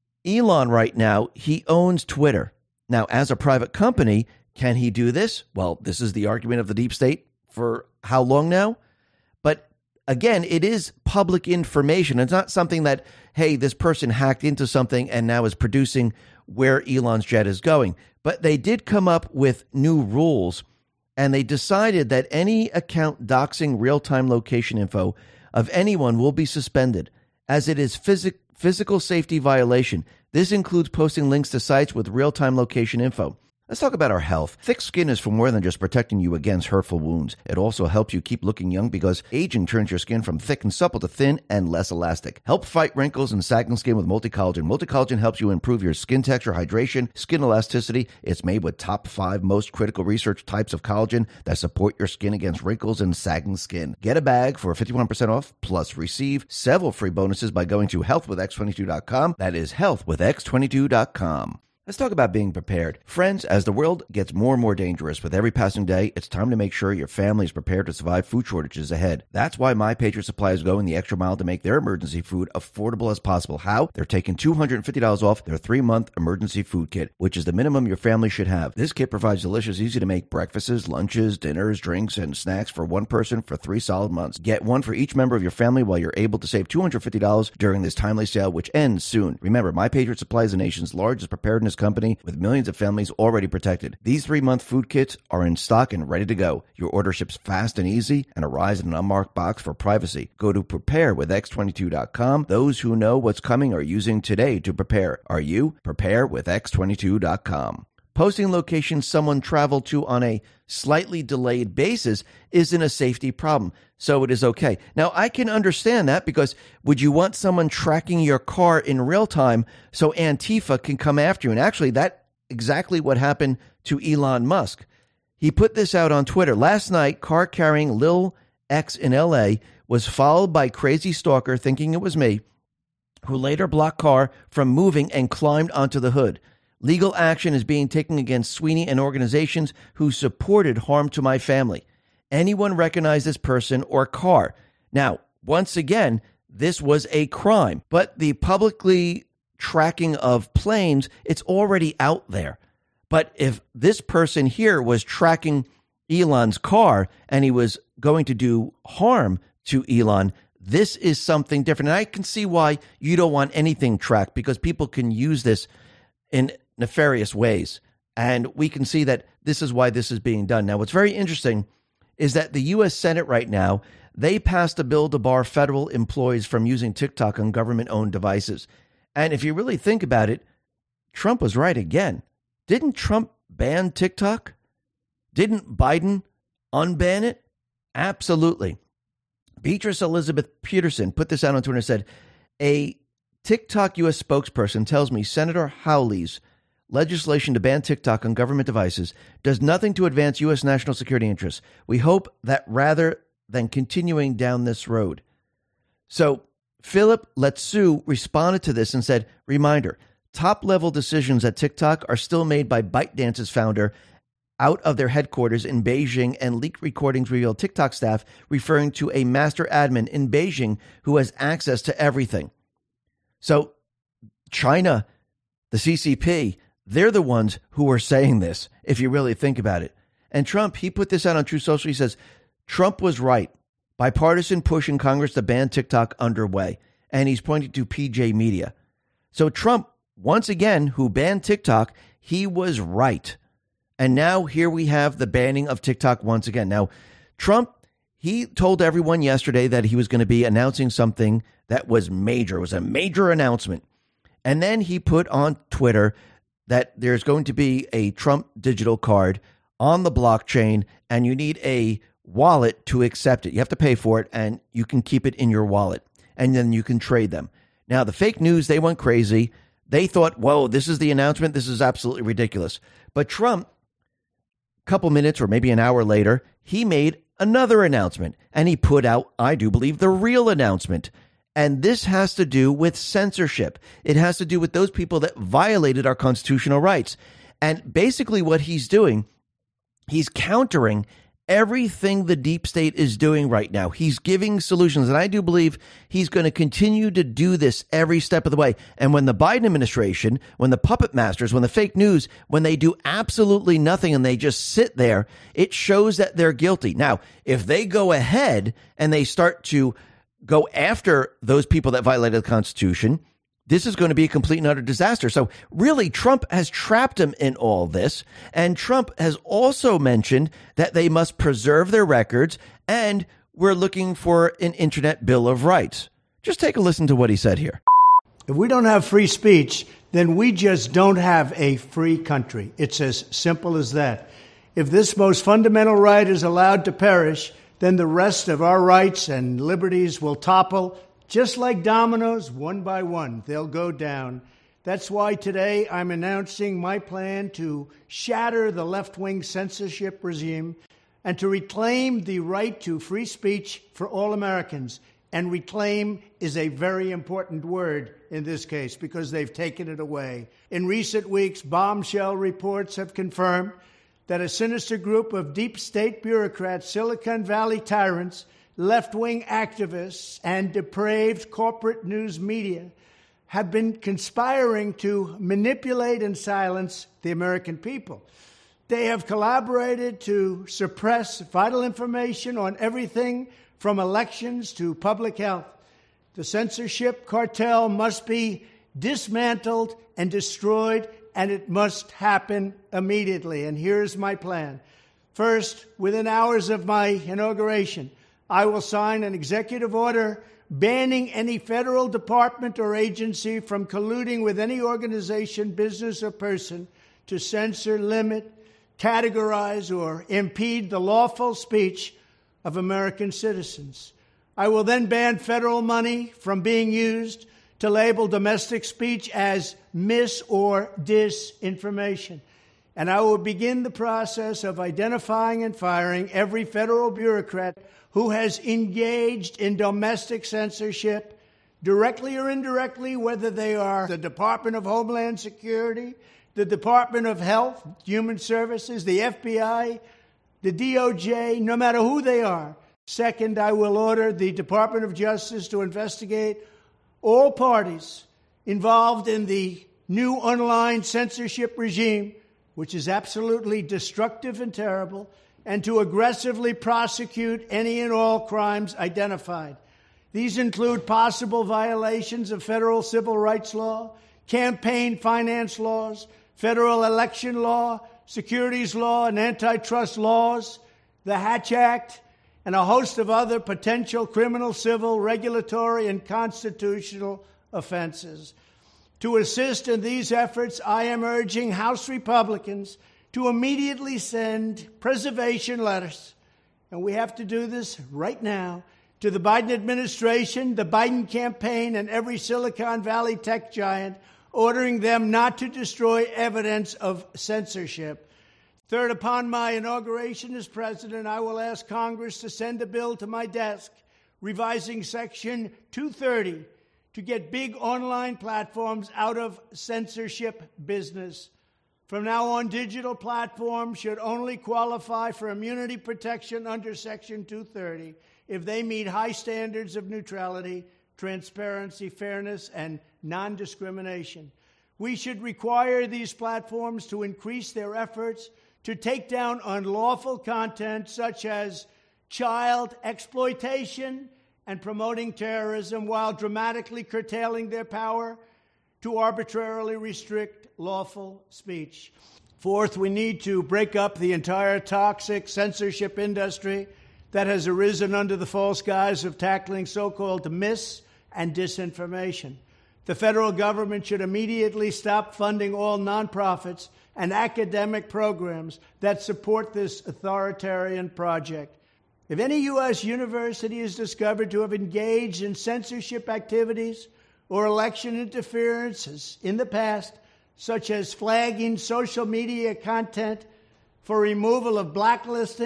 Elon right now, he owns Twitter. Now, as a private company, can he do this? Well, this is the argument of the deep state for how long now? But again, it is public information. It's not something that, hey, this person hacked into something and now is producing where Elon's jet is going. But they did come up with new rules, and they decided that any account doxing real-time location info of anyone will be suspended, as it is phys- physical safety violation. This includes posting links to sites with real-time location info. Let's talk about our health. Thick skin is for more than just protecting you against hurtful wounds. It also helps you keep looking young because aging turns your skin from thick and supple to thin and less elastic. Help fight wrinkles and sagging skin with Multi-Collagen. Multi-Collagen helps you improve your skin texture, hydration, skin elasticity. It's made with top five most critical research types of collagen that support your skin against wrinkles and sagging skin. Get a bag for fifty-one percent off, plus receive several free bonuses by going to health with x twenty-two dot com. That is health with x twenty-two dot com. Let's talk about being prepared. Friends, as the world gets more and more dangerous with every passing day, it's time to make sure your family is prepared to survive food shortages ahead. That's why My Patriot Supply is going the extra mile to make their emergency food affordable as possible. How? They're taking two hundred fifty dollars off their three-month emergency food kit, which is the minimum your family should have. This kit provides delicious, easy-to-make breakfasts, lunches, dinners, drinks, and snacks for one person for three solid months. Get one for each member of your family while you're able to save two hundred fifty dollars during this timely sale, which ends soon. Remember, My Patriot Supply is the nation's largest preparedness company with millions of families already protected. These three-month food kits are in stock and ready to go. Your order ships fast and easy and arrives in an unmarked box for privacy. Go to prepare with x twenty-two dot com. Those who know what's coming are using today to prepare. Are you? prepare with x twenty-two dot com. Posting locations someone traveled to on a slightly delayed basis isn't a safety problem, so it is okay. Now, I can understand that because would you want someone tracking your car in real time so Antifa can come after you? And actually, that's exactly what happened to Elon Musk. He put this out on Twitter. Last night, car carrying Lil X in L A was followed by crazy stalker thinking it was me, who later blocked car from moving and climbed onto the hood. Legal action is being taken against Sweeney and organizations who supported harm to my family. Anyone recognize this person or car? Now, once again, this was a crime, but the publicly tracking of planes, it's already out there. But if this person here was tracking Elon's car and he was going to do harm to Elon, this is something different. And I can see why you don't want anything tracked, because people can use this in nefarious ways. And we can see that this is why this is being done. Now, what's very interesting is that the U S Senate right now, they passed a bill to bar federal employees from using TikTok on government-owned devices. And if you really think about it, Trump was right again. Didn't Trump ban TikTok? Didn't Biden unban it? Absolutely. Beatrice Elizabeth Peterson put this out on Twitter and said, a TikTok U S spokesperson tells me Senator Hawley's legislation to ban TikTok on government devices does nothing to advance U S national security interests. We hope that rather than continuing down this road. So Philip Letsu responded to this and said, reminder, top-level decisions at TikTok are still made by ByteDance's founder out of their headquarters in Beijing, and leaked recordings reveal TikTok staff referring to a master admin in Beijing who has access to everything. So China, the C C P, they're the ones who are saying this, if you really think about it. And Trump, he put this out on Truth Social. He says, Trump was right. Bipartisan push in Congress to ban TikTok underway. And he's pointing to P J Media. So Trump, once again, who banned TikTok, he was right. And now here we have the banning of TikTok once again. Now, Trump, he told everyone yesterday that he was going to be announcing something that was major. It was a major announcement. And then he put on Twitter that there's going to be a Trump digital card on the blockchain, and you need a wallet to accept it. You have to pay for it, and you can keep it in your wallet, and then you can trade them. Now, the fake news, they went crazy. They thought, whoa, this is the announcement. This is absolutely ridiculous. But Trump, a couple minutes or maybe an hour later, he made another announcement, and he put out, I do believe, the real announcement. And this has to do with censorship. It has to do with those people that violated our constitutional rights. And basically what he's doing, he's countering everything the deep state is doing right now. He's giving solutions. And I do believe he's going to continue to do this every step of the way. And when the Biden administration, when the puppet masters, when the fake news, when they do absolutely nothing and they just sit there, it shows that they're guilty. Now, if they go ahead and they start to go after those people that violated the Constitution, this is going to be a complete and utter disaster. So really, Trump has trapped him in all this. And Trump has also mentioned that they must preserve their records, and we're looking for an Internet Bill of Rights. Just take a listen to what he said here. If we don't have free speech, then we just don't have a free country. It's as simple as that. If this most fundamental right is allowed to perish, then the rest of our rights and liberties will topple. Just like dominoes, one by one, they'll go down. That's why today I'm announcing my plan to shatter the left-wing censorship regime and to reclaim the right to free speech for all Americans. And reclaim is a very important word in this case because they've taken it away. In recent weeks, bombshell reports have confirmed that a sinister group of deep state bureaucrats, Silicon Valley tyrants, left-wing activists, and depraved corporate news media have been conspiring to manipulate and silence the American people. They have collaborated to suppress vital information on everything from elections to public health. The censorship cartel must be dismantled and destroyed, and it must happen immediately. And here's my plan. First, within hours of my inauguration, I will sign an executive order banning any federal department or agency from colluding with any organization, business, or person to censor, limit, categorize, or impede the lawful speech of American citizens. I will then ban federal money from being used to label domestic speech as mis- or disinformation. And I will begin the process of identifying and firing every federal bureaucrat who has engaged in domestic censorship, directly or indirectly, whether they are the Department of Homeland Security, the Department of Health, Human Services, the F B I, the D O J, no matter who they are. Second, I will order the Department of Justice to investigate all parties involved in the new online censorship regime, which is absolutely destructive and terrible, and to aggressively prosecute any and all crimes identified. These include possible violations of federal civil rights law, campaign finance laws, federal election law, securities law, and antitrust laws, the Hatch Act, and a host of other potential criminal, civil, regulatory, and constitutional offenses. To assist in these efforts, I am urging House Republicans to immediately send preservation letters, and we have to do this right now, to the Biden administration, the Biden campaign, and every Silicon Valley tech giant, ordering them not to destroy evidence of censorship. Third, upon my inauguration as president, I will ask Congress to send a bill to my desk revising Section two thirty to get big online platforms out of censorship business. From now on, digital platforms should only qualify for immunity protection under Section two thirty if they meet high standards of neutrality, transparency, fairness, and non-discrimination. We should require these platforms to increase their efforts to take down unlawful content such as child exploitation and promoting terrorism, while dramatically curtailing their power to arbitrarily restrict lawful speech. Fourth, we need to break up the entire toxic censorship industry that has arisen under the false guise of tackling so-called mis- and disinformation. The federal government should immediately stop funding all nonprofits and academic programs that support this authoritarian project. If any U S university is discovered to have engaged in censorship activities or election interferences in the past, such as flagging social media content for removal of blacklisting,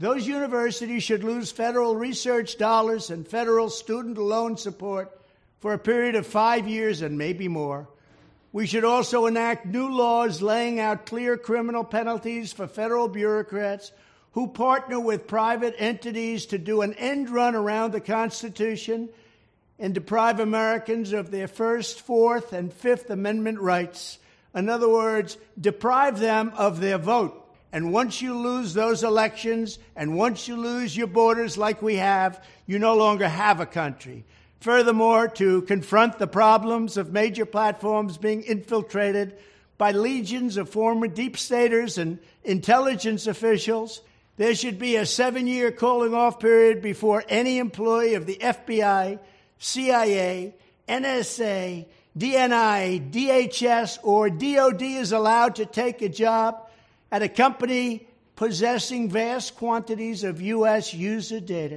Those universities should lose federal research dollars and federal student loan support for a period of five years and maybe more. We should also enact new laws laying out clear criminal penalties for federal bureaucrats who partner with private entities to do an end run around the Constitution and deprive Americans of their First, Fourth, and Fifth Amendment rights. In other words, deprive them of their vote. And once you lose those elections, and once you lose your borders like we have, you no longer have a country. Furthermore, to confront the problems of major platforms being infiltrated by legions of former deep staters and intelligence officials, there should be a seven-year calling-off period before any employee of the F B I, C I A, N S A, D N I, D H S, or D O D is allowed to take a job at a company possessing vast quantities of U S user data.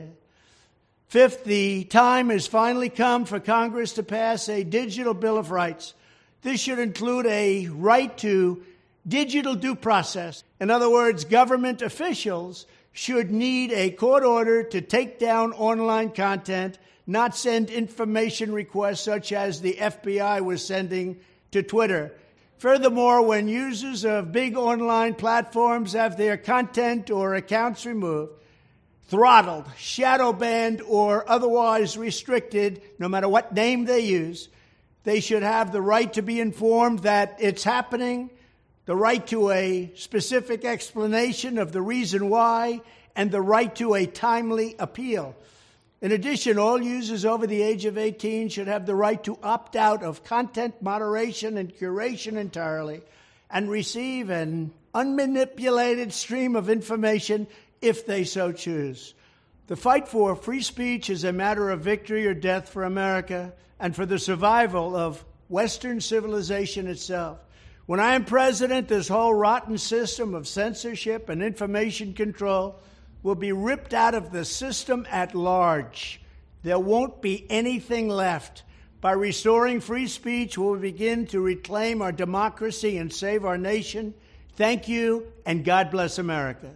Fifth, the time has finally come for Congress to pass a digital Bill of Rights. This should include a right to digital due process. In other words, government officials should need a court order to take down online content, not send information requests such as the F B I was sending to Twitter. Furthermore, when users of big online platforms have their content or accounts removed, throttled, shadow banned, or otherwise restricted, no matter what name they use, they should have the right to be informed that it's happening, the right to a specific explanation of the reason why, and the right to a timely appeal. In addition, all users over the age of eighteen should have the right to opt out of content moderation and curation entirely and receive an unmanipulated stream of information if they so choose. The fight for free speech is a matter of victory or death for America and for the survival of Western civilization itself. When I am president, this whole rotten system of censorship and information control will be ripped out of the system at large. There won't be anything left. By restoring free speech, we'll begin to reclaim our democracy and save our nation. Thank you, and God bless America.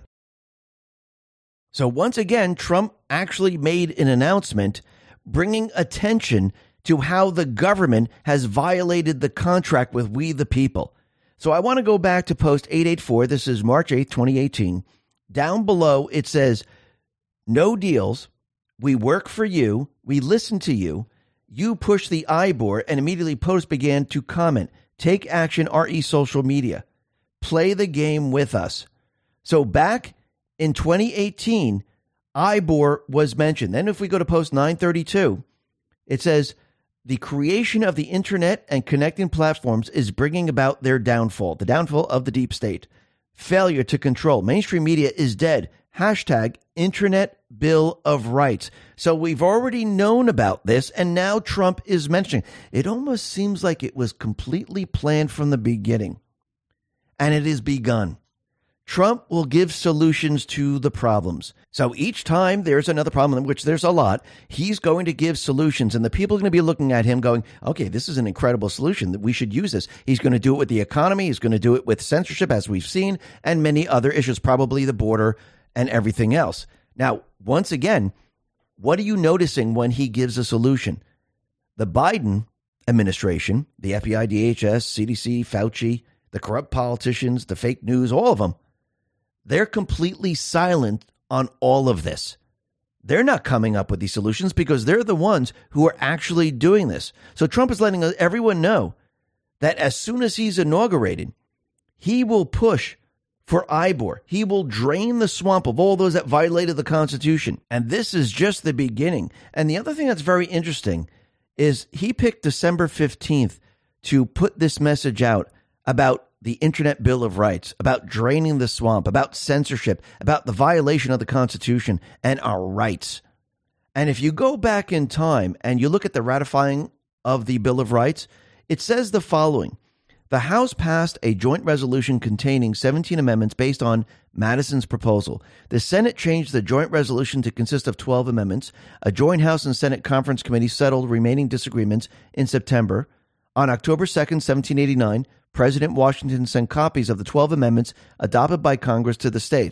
So once again, Trump actually made an announcement bringing attention to how the government has violated the contract with we the people. So I want to go back to post eight eighty-four. This is March eighth, twenty eighteen. Down below, it says, no deals. We work for you. We listen to you. You push the I B O R, and immediately posts began to comment. Take action, R E social media. Play the game with us. So back in twenty eighteen, I B O R was mentioned. Then if we go to post nine thirty-two, it says, the creation of the internet and connecting platforms is bringing about their downfall, the downfall of the deep state. Failure to control. Mainstream media is dead. Hashtag Internet Bill of Rights. So we've already known about this, and now Trump is mentioning. It almost seems like it was completely planned from the beginning. And it has begun. Trump will give solutions to the problems. So each time there's another problem, which there's a lot, he's going to give solutions. And the people are going to be looking at him going, okay, this is an incredible solution that we should use this. He's going to do it with the economy. He's going to do it with censorship, as we've seen, and many other issues, probably the border and everything else. Now, once again, what are you noticing when he gives a solution? The Biden administration, the F B I, D H S, C D C, Fauci, the corrupt politicians, the fake news, all of them, they're completely silent on all of this. They're not coming up with these solutions because they're the ones who are actually doing this. So Trump is letting everyone know that as soon as he's inaugurated, he will push for I B O R. He will drain the swamp of all those that violated the Constitution. And this is just the beginning. And the other thing that's very interesting is he picked December fifteenth to put this message out about the Internet Bill of Rights, about draining the swamp, about censorship, about the violation of the Constitution and our rights. And if you go back in time and you look at the ratifying of the Bill of Rights, it says the following. The House passed a joint resolution containing seventeen amendments based on Madison's proposal. The Senate changed the joint resolution to consist of twelve amendments. A joint House and Senate conference committee settled remaining disagreements in September. On October second, seventeen eighty-nine, President Washington sent copies of the twelve amendments adopted by Congress to the states.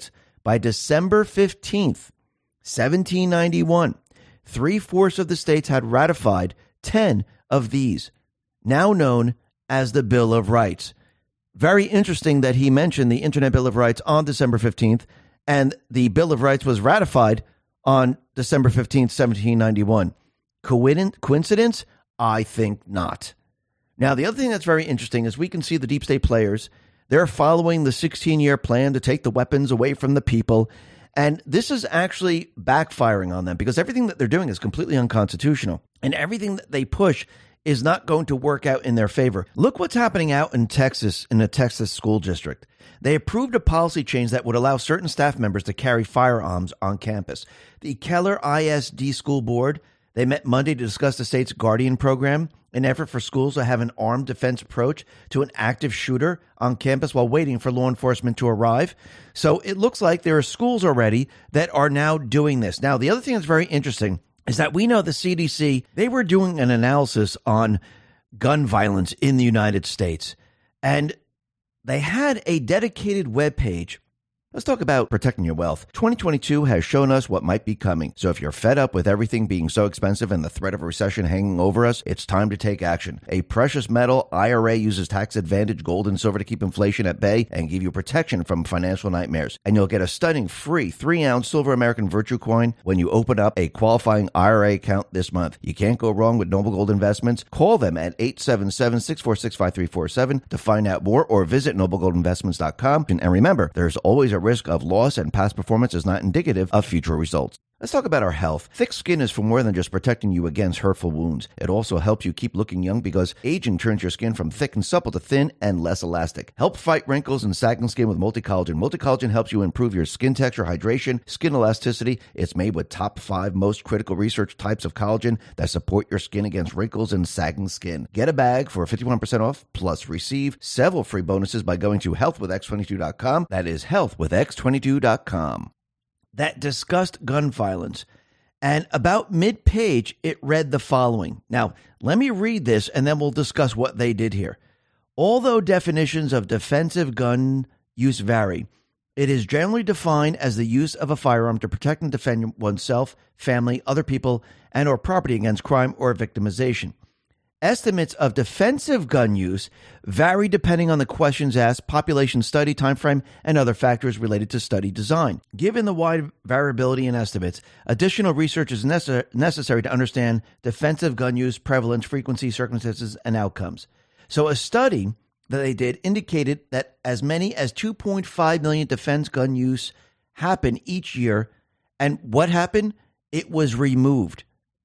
By December fifteenth, seventeen ninety-one, three-fourths of the states had ratified ten of these, now known as the Bill of Rights. Very interesting that he mentioned the Internet Bill of Rights on December fifteenth, and the Bill of Rights was ratified on December fifteenth, seventeen ninety-one. Coincidence? I think not. Now, the other thing that's very interesting is we can see the deep state players. They're following the sixteen-year plan to take the weapons away from the people. And this is actually backfiring on them because everything that they're doing is completely unconstitutional. And everything that they push is not going to work out in their favor. Look what's happening out in Texas, in the Texas school district. They approved a policy change that would allow certain staff members to carry firearms on campus. The Keller I S D School Board, they met Monday to discuss the state's Guardian program, an effort for schools to have an armed defense approach to an active shooter on campus while waiting for law enforcement to arrive. So it looks like there are schools already that are now doing this. Now, the other thing that's very interesting is that we know the C D C, they were doing an analysis on gun violence in the United States, and they had a dedicated webpage. Let's talk about protecting your wealth. twenty twenty-two has shown us what might be coming. So if you're fed up with everything being so expensive and the threat of a recession hanging over us, it's time to take action. A precious metal I R A uses tax advantage gold and silver to keep inflation at bay and give you protection from financial nightmares. And you'll get a stunning free three ounce silver American Virtue coin when you open up a qualifying I R A account this month. You can't go wrong with Noble Gold Investments. Call them at eight seven seven, six four six, five three four seven to find out more or visit noble gold investments dot com. And remember, there's always a risk of loss, and past performance is not indicative of future results. Let's talk about our health. Thick skin is for more than just protecting you against hurtful wounds. It also helps you keep looking young because aging turns your skin from thick and supple to thin and less elastic. Help fight wrinkles and sagging skin with Multi-Collagen. Multi-Collagen helps you improve your skin texture, hydration, skin elasticity. It's made with top five most critical research types of collagen that support your skin against wrinkles and sagging skin. Get a bag for fifty-one percent off, plus receive several free bonuses by going to health with x twenty-two dot com. That is health with x twenty-two dot com. That discussed gun violence. And about mid-page, it read the following. Now, let me read this, and then we'll discuss what they did here. Although definitions of defensive gun use vary, it is generally defined as the use of a firearm to protect and defend oneself, family, other people, and or property against crime or victimization. Estimates of defensive gun use vary depending on the questions asked, population study timeframe, and other factors related to study design. Given the wide variability in estimates, additional research is necess- necessary to understand defensive gun use, prevalence, frequency, circumstances, and outcomes. So a study that they did indicated that as many as two point five million defense gun use happen each year. And what happened? It was removed.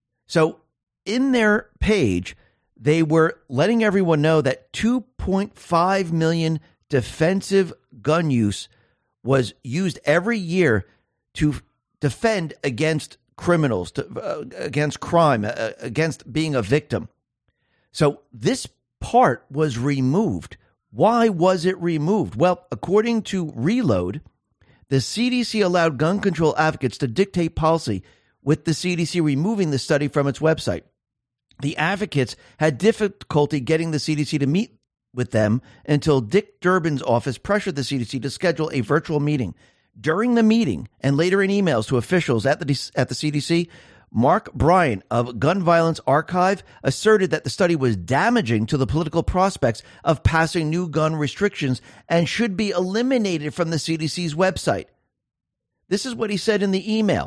So in their page, they were letting everyone know that two point five million defensive gun use was used every year to defend against criminals, to, uh, against crime, uh, against being a victim. So this part was removed. Why was it removed? Well, according to Reload, the C D C allowed gun control advocates to dictate policy, with the C D C removing the study from its website. The advocates had difficulty getting the C D C to meet with them until Dick Durbin's office pressured the C D C to schedule a virtual meeting. During the meeting, and later in emails to officials at the at the C D C, Mark Bryant of Gun Violence Archive asserted that the study was damaging to the political prospects of passing new gun restrictions and should be eliminated from the C D C's website. This is what he said in the email.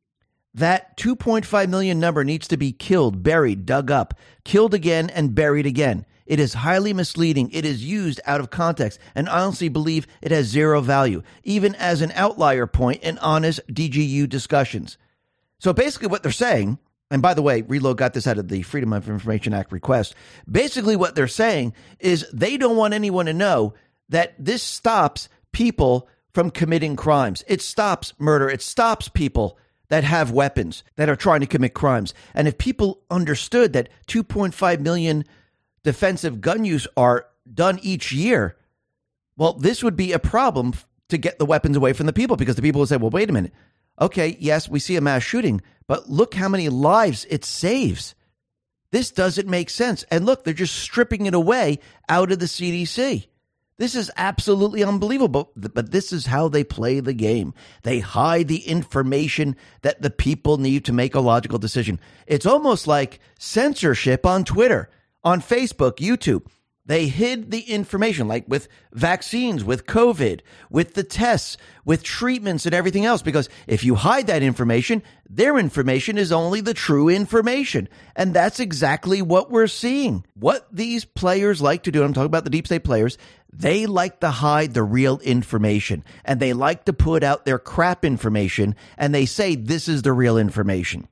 That two point five million number needs to be killed, buried, dug up, killed again, and buried again. It is highly misleading. It is used out of context, and I honestly believe it has zero value, even as an outlier point in honest D G U discussions. So basically what they're saying, and by the way, Reload got this out of the Freedom of Information Act request. Basically what they're saying is they don't want anyone to know that this stops people from committing crimes. It stops murder. It stops people that have weapons, that are trying to commit crimes. And if people understood that two point five million defensive gun use are done each year, well, this would be a problem to get the weapons away from the people, because the people would say, well, wait a minute. Okay, yes, we see a mass shooting, but look how many lives it saves. This doesn't make sense. And look, they're just stripping it away out of the C D C. This is absolutely unbelievable, but this is how they play the game. They hide the information that the people need to make a logical decision. It's almost like censorship on Twitter, on Facebook, YouTube. They hid the information, like with vaccines, with COVID, with the tests, with treatments and everything else, because if you hide that information, their information is only the true information. And that's exactly what we're seeing. What these players like to do, I'm talking about the deep state players, they like to hide the real information, and they like to put out their crap information, and they say this is the real information.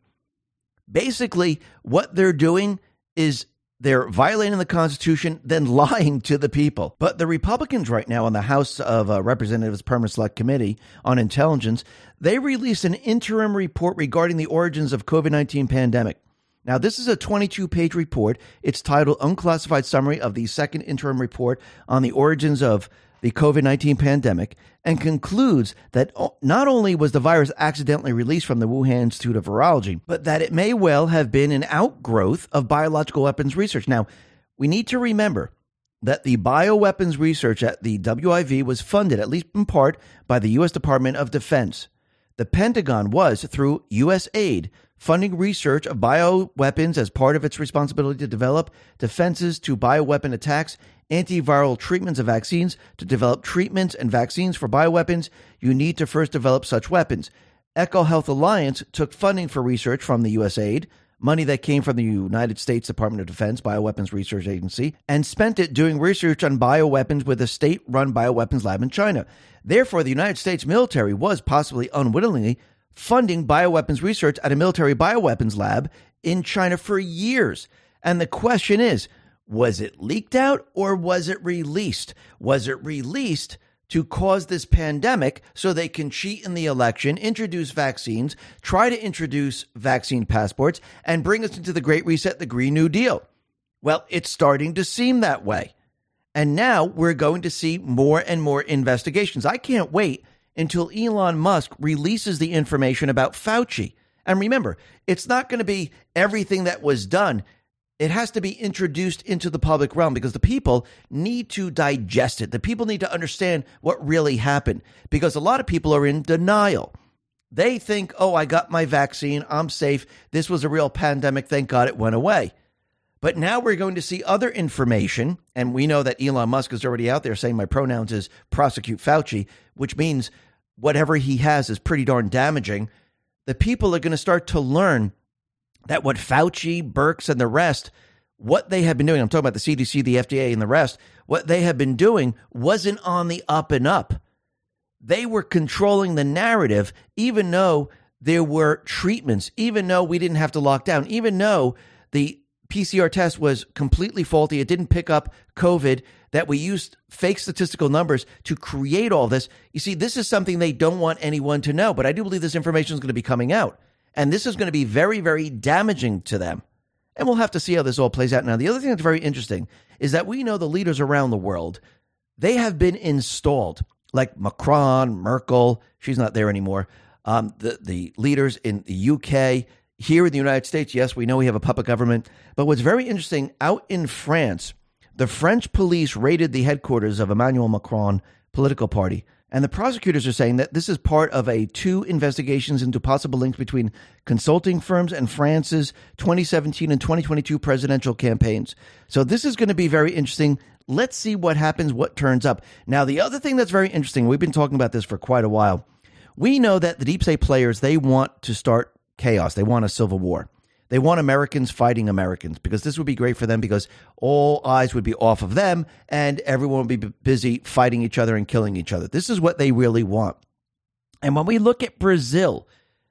Basically, what they're doing is they're violating the Constitution, then lying to the people. But the Republicans right now on the House of uh, Representatives Permanent Select Committee on Intelligence, they released an interim report regarding the origins of COVID nineteen pandemic. Now, this is a twenty-two page report. It's titled Unclassified Summary of the Second Interim Report on the Origins of the COVID nineteen Pandemic, and concludes that not only was the virus accidentally released from the Wuhan Institute of Virology, but that it may well have been an outgrowth of biological weapons research. Now, we need to remember that the bioweapons research at the W I V was funded, at least in part, by the U S Department of Defense. The Pentagon was, through U S aid, funding research of bioweapons as part of its responsibility to develop defenses to bioweapon attacks, antiviral treatments of vaccines. To develop treatments and vaccines for bioweapons, you need to first develop such weapons. EcoHealth Alliance took funding for research from the U S aid, money that came from the United States Department of Defense Bioweapons Research Agency, and spent it doing research on bioweapons with a state-run bioweapons lab in China. Therefore, the United States military was possibly unwittingly funding bioweapons research at a military bioweapons lab in China for years. And the question is, was it leaked out or was it released? Was it released to cause this pandemic so they can cheat in the election, introduce vaccines, try to introduce vaccine passports, and bring us into the Great Reset, the Green New Deal? Well, it's starting to seem that way. And now we're going to see more and more investigations. I can't wait until Elon Musk releases the information about Fauci. And remember, it's not going to be everything that was done. It has to be introduced into the public realm because the people need to digest it. The people need to understand what really happened, because a lot of people are in denial. They think, oh, I got my vaccine, I'm safe. This was a real pandemic. Thank God it went away. But now we're going to see other information, and we know that Elon Musk is already out there saying my pronouns is prosecute Fauci, which means whatever he has is pretty darn damaging. The people are going to start to learn that what Fauci, Birx, and the rest, what they have been doing, I'm talking about the C D C, the F D A, and the rest, what they have been doing wasn't on the up and up. They were controlling the narrative, even though there were treatments, even though we didn't have to lock down, even though the P C R test was completely faulty. It didn't pick up COVID, that we used fake statistical numbers to create all this. You see, this is something they don't want anyone to know, but I do believe this information is going to be coming out. And this is going to be very, very damaging to them. And we'll have to see how this all plays out. Now, the other thing that's very interesting is that we know the leaders around the world, they have been installed, like Macron, Merkel, she's not there anymore, um, the, the leaders in the U K, here in the United States. Yes, we know we have a puppet government. But what's very interesting, out in France, the French police raided the headquarters of Emmanuel Macron political party. And the prosecutors are saying that this is part of a two investigations into possible links between consulting firms and France's twenty seventeen and twenty twenty-two presidential campaigns. So this is going to be very interesting. Let's see what happens, what turns up. Now, the other thing that's very interesting, we've been talking about this for quite a while. We know that the deep state players, they want to start chaos. They want a civil war. They want Americans fighting Americans, because this would be great for them, because all eyes would be off of them and everyone would be busy fighting each other and killing each other. This is what they really want. And when we look at Brazil,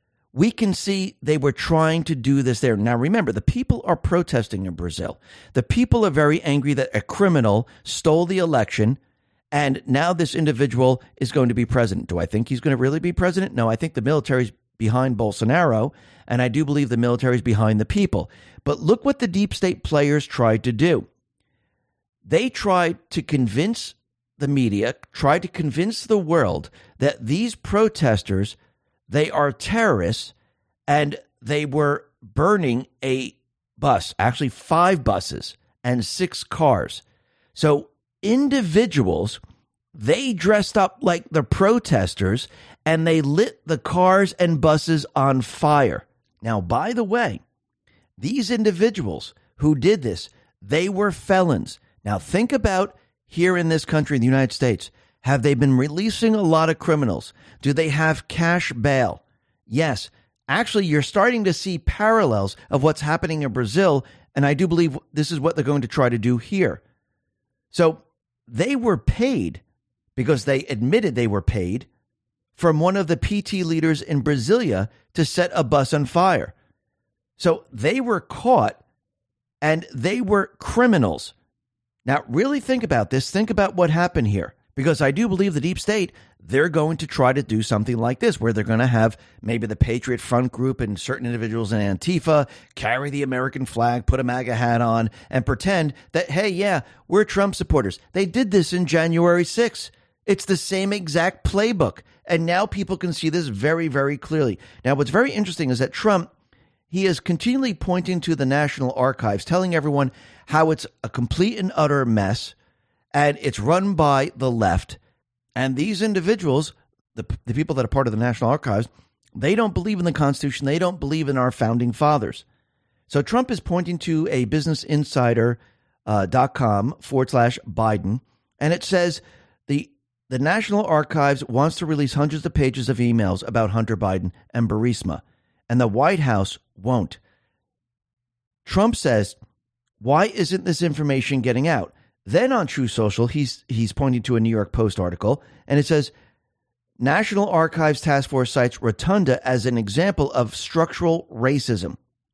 we can see they were trying to do this there. Now, remember, the people are protesting in Brazil. The people are very angry that a criminal stole the election, and now this individual is going to be president. Do I think he's going to really be president? No, I think the military's behind Bolsonaro, and I do believe the military is behind the people. But look what the deep state players tried to do. They tried to convince the media, tried to convince the world that these protesters, they are terrorists, and they were burning a bus, actually five buses and six cars. So individuals, they dressed up like the protesters and they lit the cars and buses on fire. Now, by the way, these individuals who did this, they were felons. Now, think about here in this country, in the United States, have they been releasing a lot of criminals? Do they have cash bail? Yes. Actually, you're starting to see parallels of what's happening in Brazil, and I do believe this is what they're going to try to do here. So they were paid, because they admitted they were paid, from one of the P T leaders in Brasilia to set a bus on fire. So they were caught, and they were criminals. Now, really think about this. Think about what happened here. Because I do believe the deep state, they're going to try to do something like this, where they're going to have maybe the Patriot Front group and certain individuals in Antifa carry the American flag, put a MAGA hat on, and pretend that, hey, yeah, we're Trump supporters. They did this in January sixth. It's the same exact playbook. And now people can see this very, very clearly. Now, what's very interesting is that Trump, he is continually pointing to the National Archives, telling everyone how it's a complete and utter mess. And it's run by the left. And these individuals, the, the people that are part of the National Archives, they don't believe in the Constitution. They don't believe in our founding fathers. So Trump is pointing to a business insider uh, dot com forward slash Biden. And it says the, the National Archives wants to release hundreds of pages of emails about Hunter Biden and Burisma. And the White House won't. Trump says, why isn't this information getting out? Then on True Social, he's he's pointing to a New York Post article, and it says, National Archives Task Force cites Rotunda as an example of structural racism.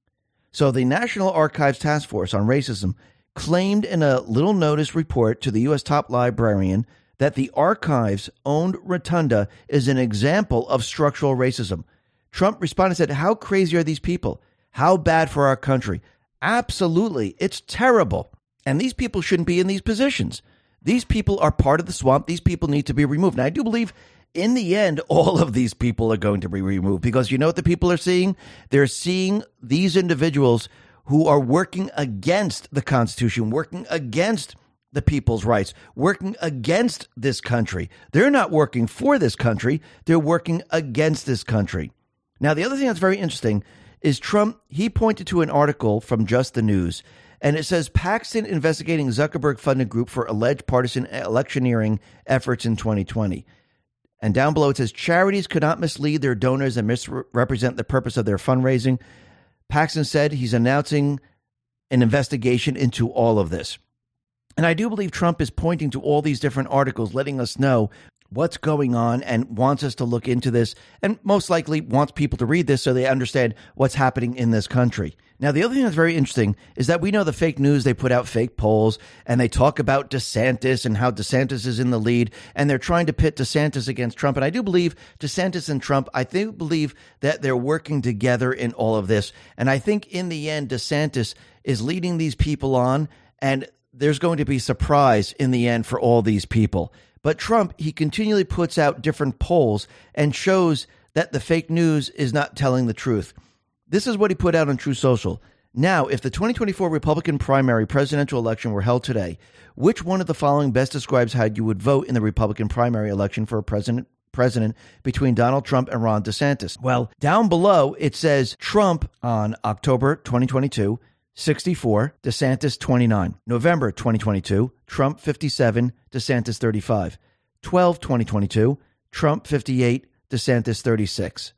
So the National Archives Task Force on Racism claimed in a little notice report to the U S top librarian that the archives owned Rotunda is an example of structural racism. Trump responded and said, how crazy are these people? How bad for our country? Absolutely. It's terrible. And these people shouldn't be in these positions. These people are part of the swamp. These people need to be removed. Now, I do believe in the end, all of these people are going to be removed, because you know what the people are seeing? They're seeing these individuals who are working against the Constitution, working against the people's rights, working against this country. They're not working for this country. They're working against this country. Now, the other thing that's very interesting is Trump, he pointed to an article from Just the News. And it says Paxton investigating Zuckerberg-funded group for alleged partisan electioneering efforts in twenty twenty. And down below it says charities could not mislead their donors and misrepresent the purpose of their fundraising. Paxton said he's announcing an investigation into all of this. And I do believe Trump is pointing to all these different articles, letting us know what's going on and wants us to look into this, and most likely wants people to read this so they understand what's happening in this country. Now, the other thing that's very interesting is that we know the fake news, they put out fake polls and they talk about DeSantis and how DeSantis is in the lead, and they're trying to pit DeSantis against Trump. And I do believe DeSantis and Trump, I do believe that they're working together in all of this. And I think in the end, DeSantis is leading these people on, and there's going to be surprise in the end for all these people. But Trump, he continually puts out different polls and shows that the fake news is not telling the truth. This is what he put out on True Social. Now, if the twenty twenty-four Republican primary presidential election were held today, which one of the following best describes how you would vote in the Republican primary election for a president president between Donald Trump and Ron DeSantis? Well, down below, it says Trump on October twenty twenty-two, sixty-four, DeSantis twenty-nine. November twenty twenty-two, Trump fifty-seven, DeSantis thirty-five. twelve twenty twenty-two, Trump fifty-eight, DeSantis thirty-six.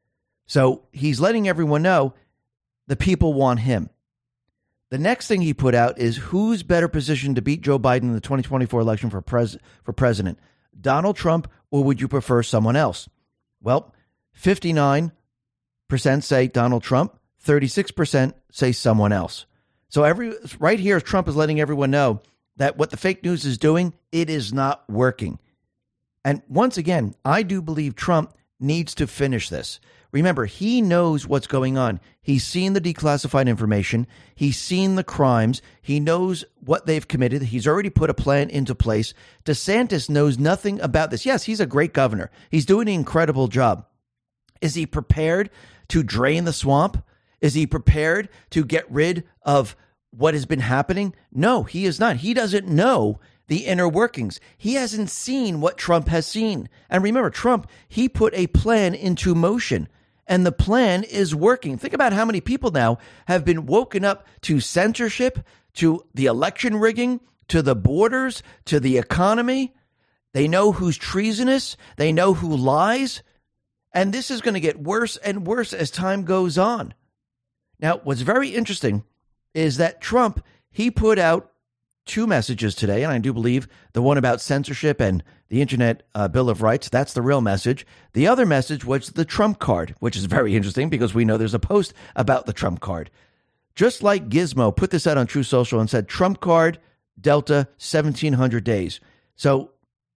So he's letting everyone know the people want him. The next thing he put out is who's better positioned to beat Joe Biden in the twenty twenty-four election for pres- for president, Donald Trump, or would you prefer someone else? Well, fifty-nine percent say Donald Trump, thirty-six percent say someone else. So every right here, Trump is letting everyone know that what the fake news is doing, it is not working. And once again, I do believe Trump needs to finish this. Remember, he knows what's going on. He's seen the declassified information. He's seen the crimes. He knows what they've committed. He's already put a plan into place. DeSantis knows nothing about this. Yes, he's a great governor. He's doing an incredible job. Is he prepared to drain the swamp? Is he prepared to get rid of what has been happening? No, he is not. He doesn't know the inner workings. He hasn't seen what Trump has seen. And remember, Trump, he put a plan into motion, and the plan is working. Think about how many people now have been woken up to censorship, to the election rigging, to the borders, to the economy. They know who's treasonous. They know who lies. And this is going to get worse and worse as time goes on. Now, what's very interesting is that Trump, he put out two messages today, and I do believe the one about censorship and the Internet uh, Bill of Rights, that's the real message. The other message was the Trump card, which is very interesting because we know there's a post about the Trump card. Just like Gizmo put this out on True Social and said, Trump card, Delta, seventeen hundred days. So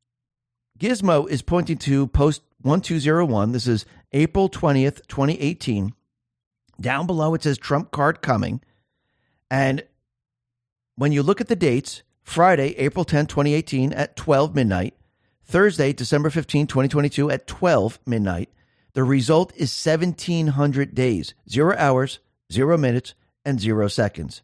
Gizmo is pointing to post one two zero one. This is April twentieth, twenty eighteen. Down below, it says Trump card coming. And when you look at the dates, Friday, April tenth, twenty eighteen at twelve midnight, Thursday, December fifteenth, twenty twenty-two at twelve midnight, the result is seventeen hundred days, zero hours, zero minutes, and zero seconds.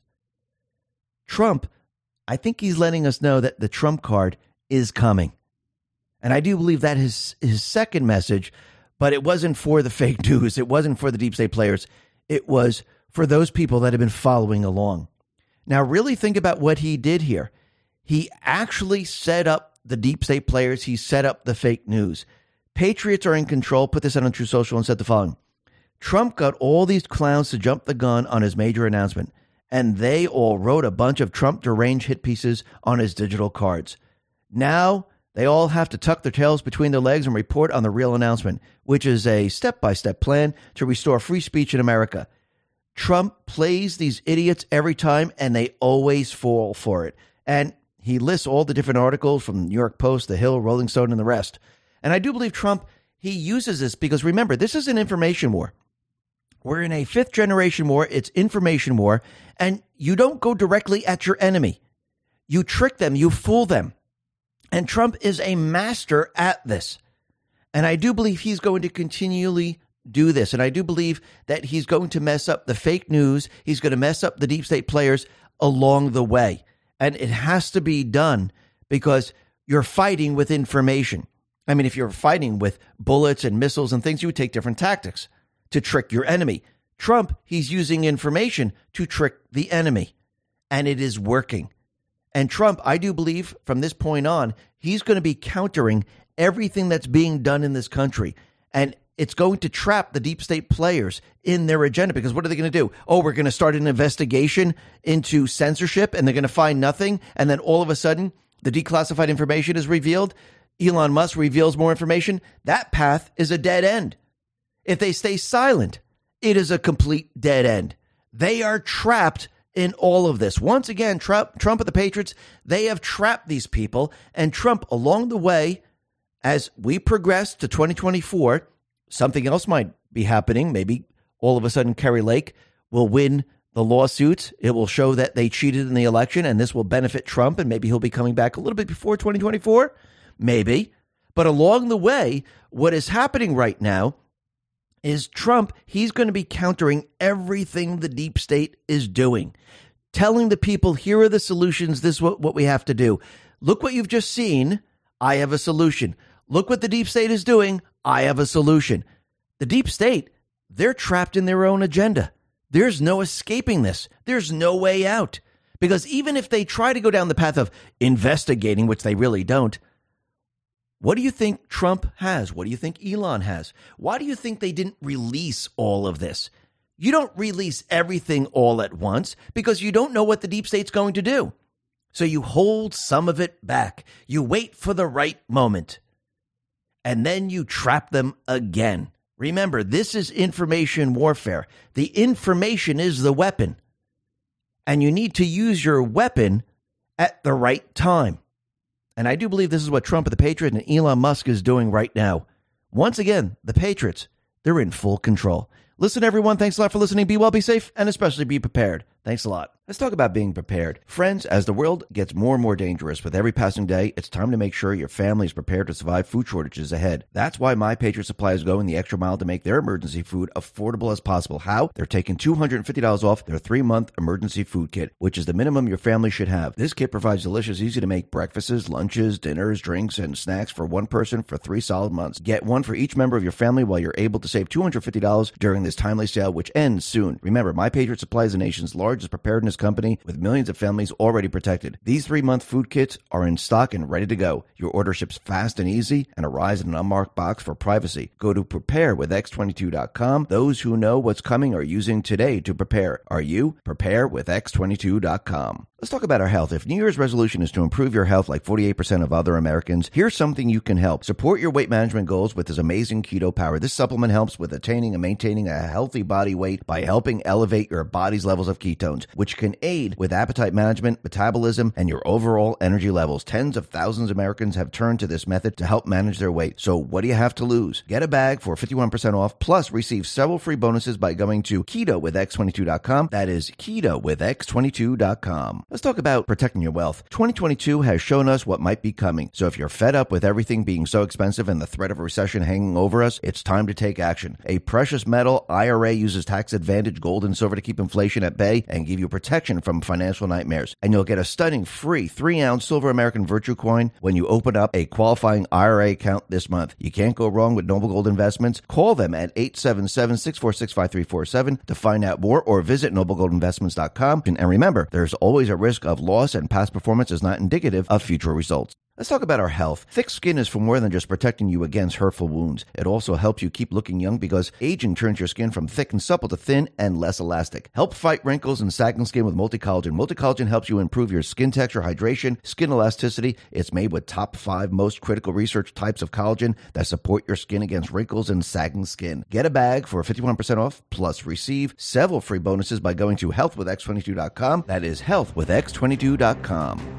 Trump, I think he's letting us know that the Trump card is coming. And I do believe that is his second message, but it wasn't for the fake news. It wasn't for the deep state players. It was for those people that have been following along. Now, really think about what he did here. He actually set up the deep state players. He set up the fake news. Patriots are in control. Put this out on True Social and said the following. Trump got all these clowns to jump the gun on his major announcement, and they all wrote a bunch of Trump deranged hit pieces on his digital cards. Now they all have to tuck their tails between their legs and report on the real announcement, which is a step-by-step plan to restore free speech in America. Trump plays these idiots every time, and they always fall for it. And he lists all the different articles from the New York Post, The Hill, Rolling Stone, and the rest. And I do believe Trump, he uses this because, remember, this is an information war. We're in a fifth-generation war. It's information war. And you don't go directly at your enemy. You trick them. You fool them. And Trump is a master at this. And I do believe he's going to continually do this. And I do believe that he's going to mess up the fake news. He's going to mess up the deep state players along the way. And it has to be done because you're fighting with information. I mean, if you're fighting with bullets and missiles and things, you would take different tactics to trick your enemy. Trump, he's using information to trick the enemy. And it is working. And Trump, I do believe from this point on, he's going to be countering everything that's being done in this country. And it's going to trap the deep state players in their agenda, because what are they going to do? Oh, we're going to start an investigation into censorship and they're going to find nothing. And then all of a sudden, the declassified information is revealed. Elon Musk reveals more information. That path is a dead end. If they stay silent, it is a complete dead end. They are trapped in all of this. Once again, Trump, Trump and the Patriots, they have trapped these people. And Trump, along the way, as we progress to twenty twenty-four, something else might be happening. Maybe all of a sudden Kerry Lake will win the lawsuit. It will show that they cheated in the election, and this will benefit Trump, and maybe he'll be coming back a little bit before twenty twenty-four. Maybe. But along the way, what is happening right now is Trump, he's going to be countering everything the deep state is doing, telling the people, here are the solutions. This is what, what we have to do. Look what you've just seen. I have a solution. Look what the deep state is doing. I have a solution. The deep state, they're trapped in their own agenda. There's no escaping this. There's no way out. Because even if they try to go down the path of investigating, which they really don't, what do you think Trump has? What do you think Elon has? Why do you think they didn't release all of this? You don't release everything all at once because you don't know what the deep state's going to do. So you hold some of it back. You wait for the right moment. And then you trap them again. Remember, this is information warfare. The information is the weapon. And you need to use your weapon at the right time. And I do believe this is what Trump and the Patriots and Elon Musk is doing right now. Once again, the Patriots, they're in full control. Listen, everyone, thanks a lot for listening. Be well, be safe, and especially be prepared. Thanks a lot. Let's talk about being prepared. Friends, as the world gets more and more dangerous with every passing day, it's time to make sure your family is prepared to survive food shortages ahead. That's why My Patriot Supply is going the extra mile to make their emergency food affordable as possible. How? They're taking two hundred fifty dollars off their three-month emergency food kit, which is the minimum your family should have. This kit provides delicious, easy-to-make breakfasts, lunches, dinners, drinks, and snacks for one person for three solid months. Get one for each member of your family while you're able to save two hundred fifty dollars during this timely sale, which ends soon. Remember, My Patriot Supply is the nation's largest preparedness company with millions of families already protected. These three-month food kits are in stock and ready to go. Your order ships fast and easy and arrives in an unmarked box for privacy. Go to prepare with x twenty-two dot com. Those who know what's coming are using today to prepare. Are you? prepare with x twenty-two dot com. Let's talk about our health. If New Year's resolution is to improve your health like forty-eight percent of other Americans, here's something you can help. Support your weight management goals with this amazing Keto Power. This supplement helps with attaining and maintaining a healthy body weight by helping elevate your body's levels of ketones, which can aid with appetite management, metabolism, and your overall energy levels. Tens of thousands of Americans have turned to this method to help manage their weight. So what do you have to lose? Get a bag for fifty-one percent off, plus receive several free bonuses by going to keto with x twenty-two dot com. That is keto with x twenty-two dot com. Let's talk about protecting your wealth. twenty twenty-two has shown us what might be coming. So if you're fed up with everything being so expensive and the threat of a recession hanging over us, it's time to take action. A precious metal I R A uses tax advantage gold and silver to keep inflation at bay and give you protection from financial nightmares. And you'll get a stunning free three ounce silver American Virtue coin when you open up a qualifying I R A account this month. You can't go wrong with Noble Gold Investments. Call them at eight seven seven, six four six, five three four seven to find out more, or visit noble gold investments dot com. And remember, there's always a risk of loss, and past performance is not indicative of future results. Let's talk about our health. Thick skin is for more than just protecting you against hurtful wounds. It also helps you keep looking young because aging turns your skin from thick and supple to thin and less elastic. Help fight wrinkles and sagging skin with Multi-Collagen. Multi-Collagen helps you improve your skin texture, hydration, skin elasticity. It's made with top five most critical research types of collagen that support your skin against wrinkles and sagging skin. Get a bag for fifty-one percent off, plus receive several free bonuses by going to health with x twenty-two dot com. That is health with x twenty-two dot com.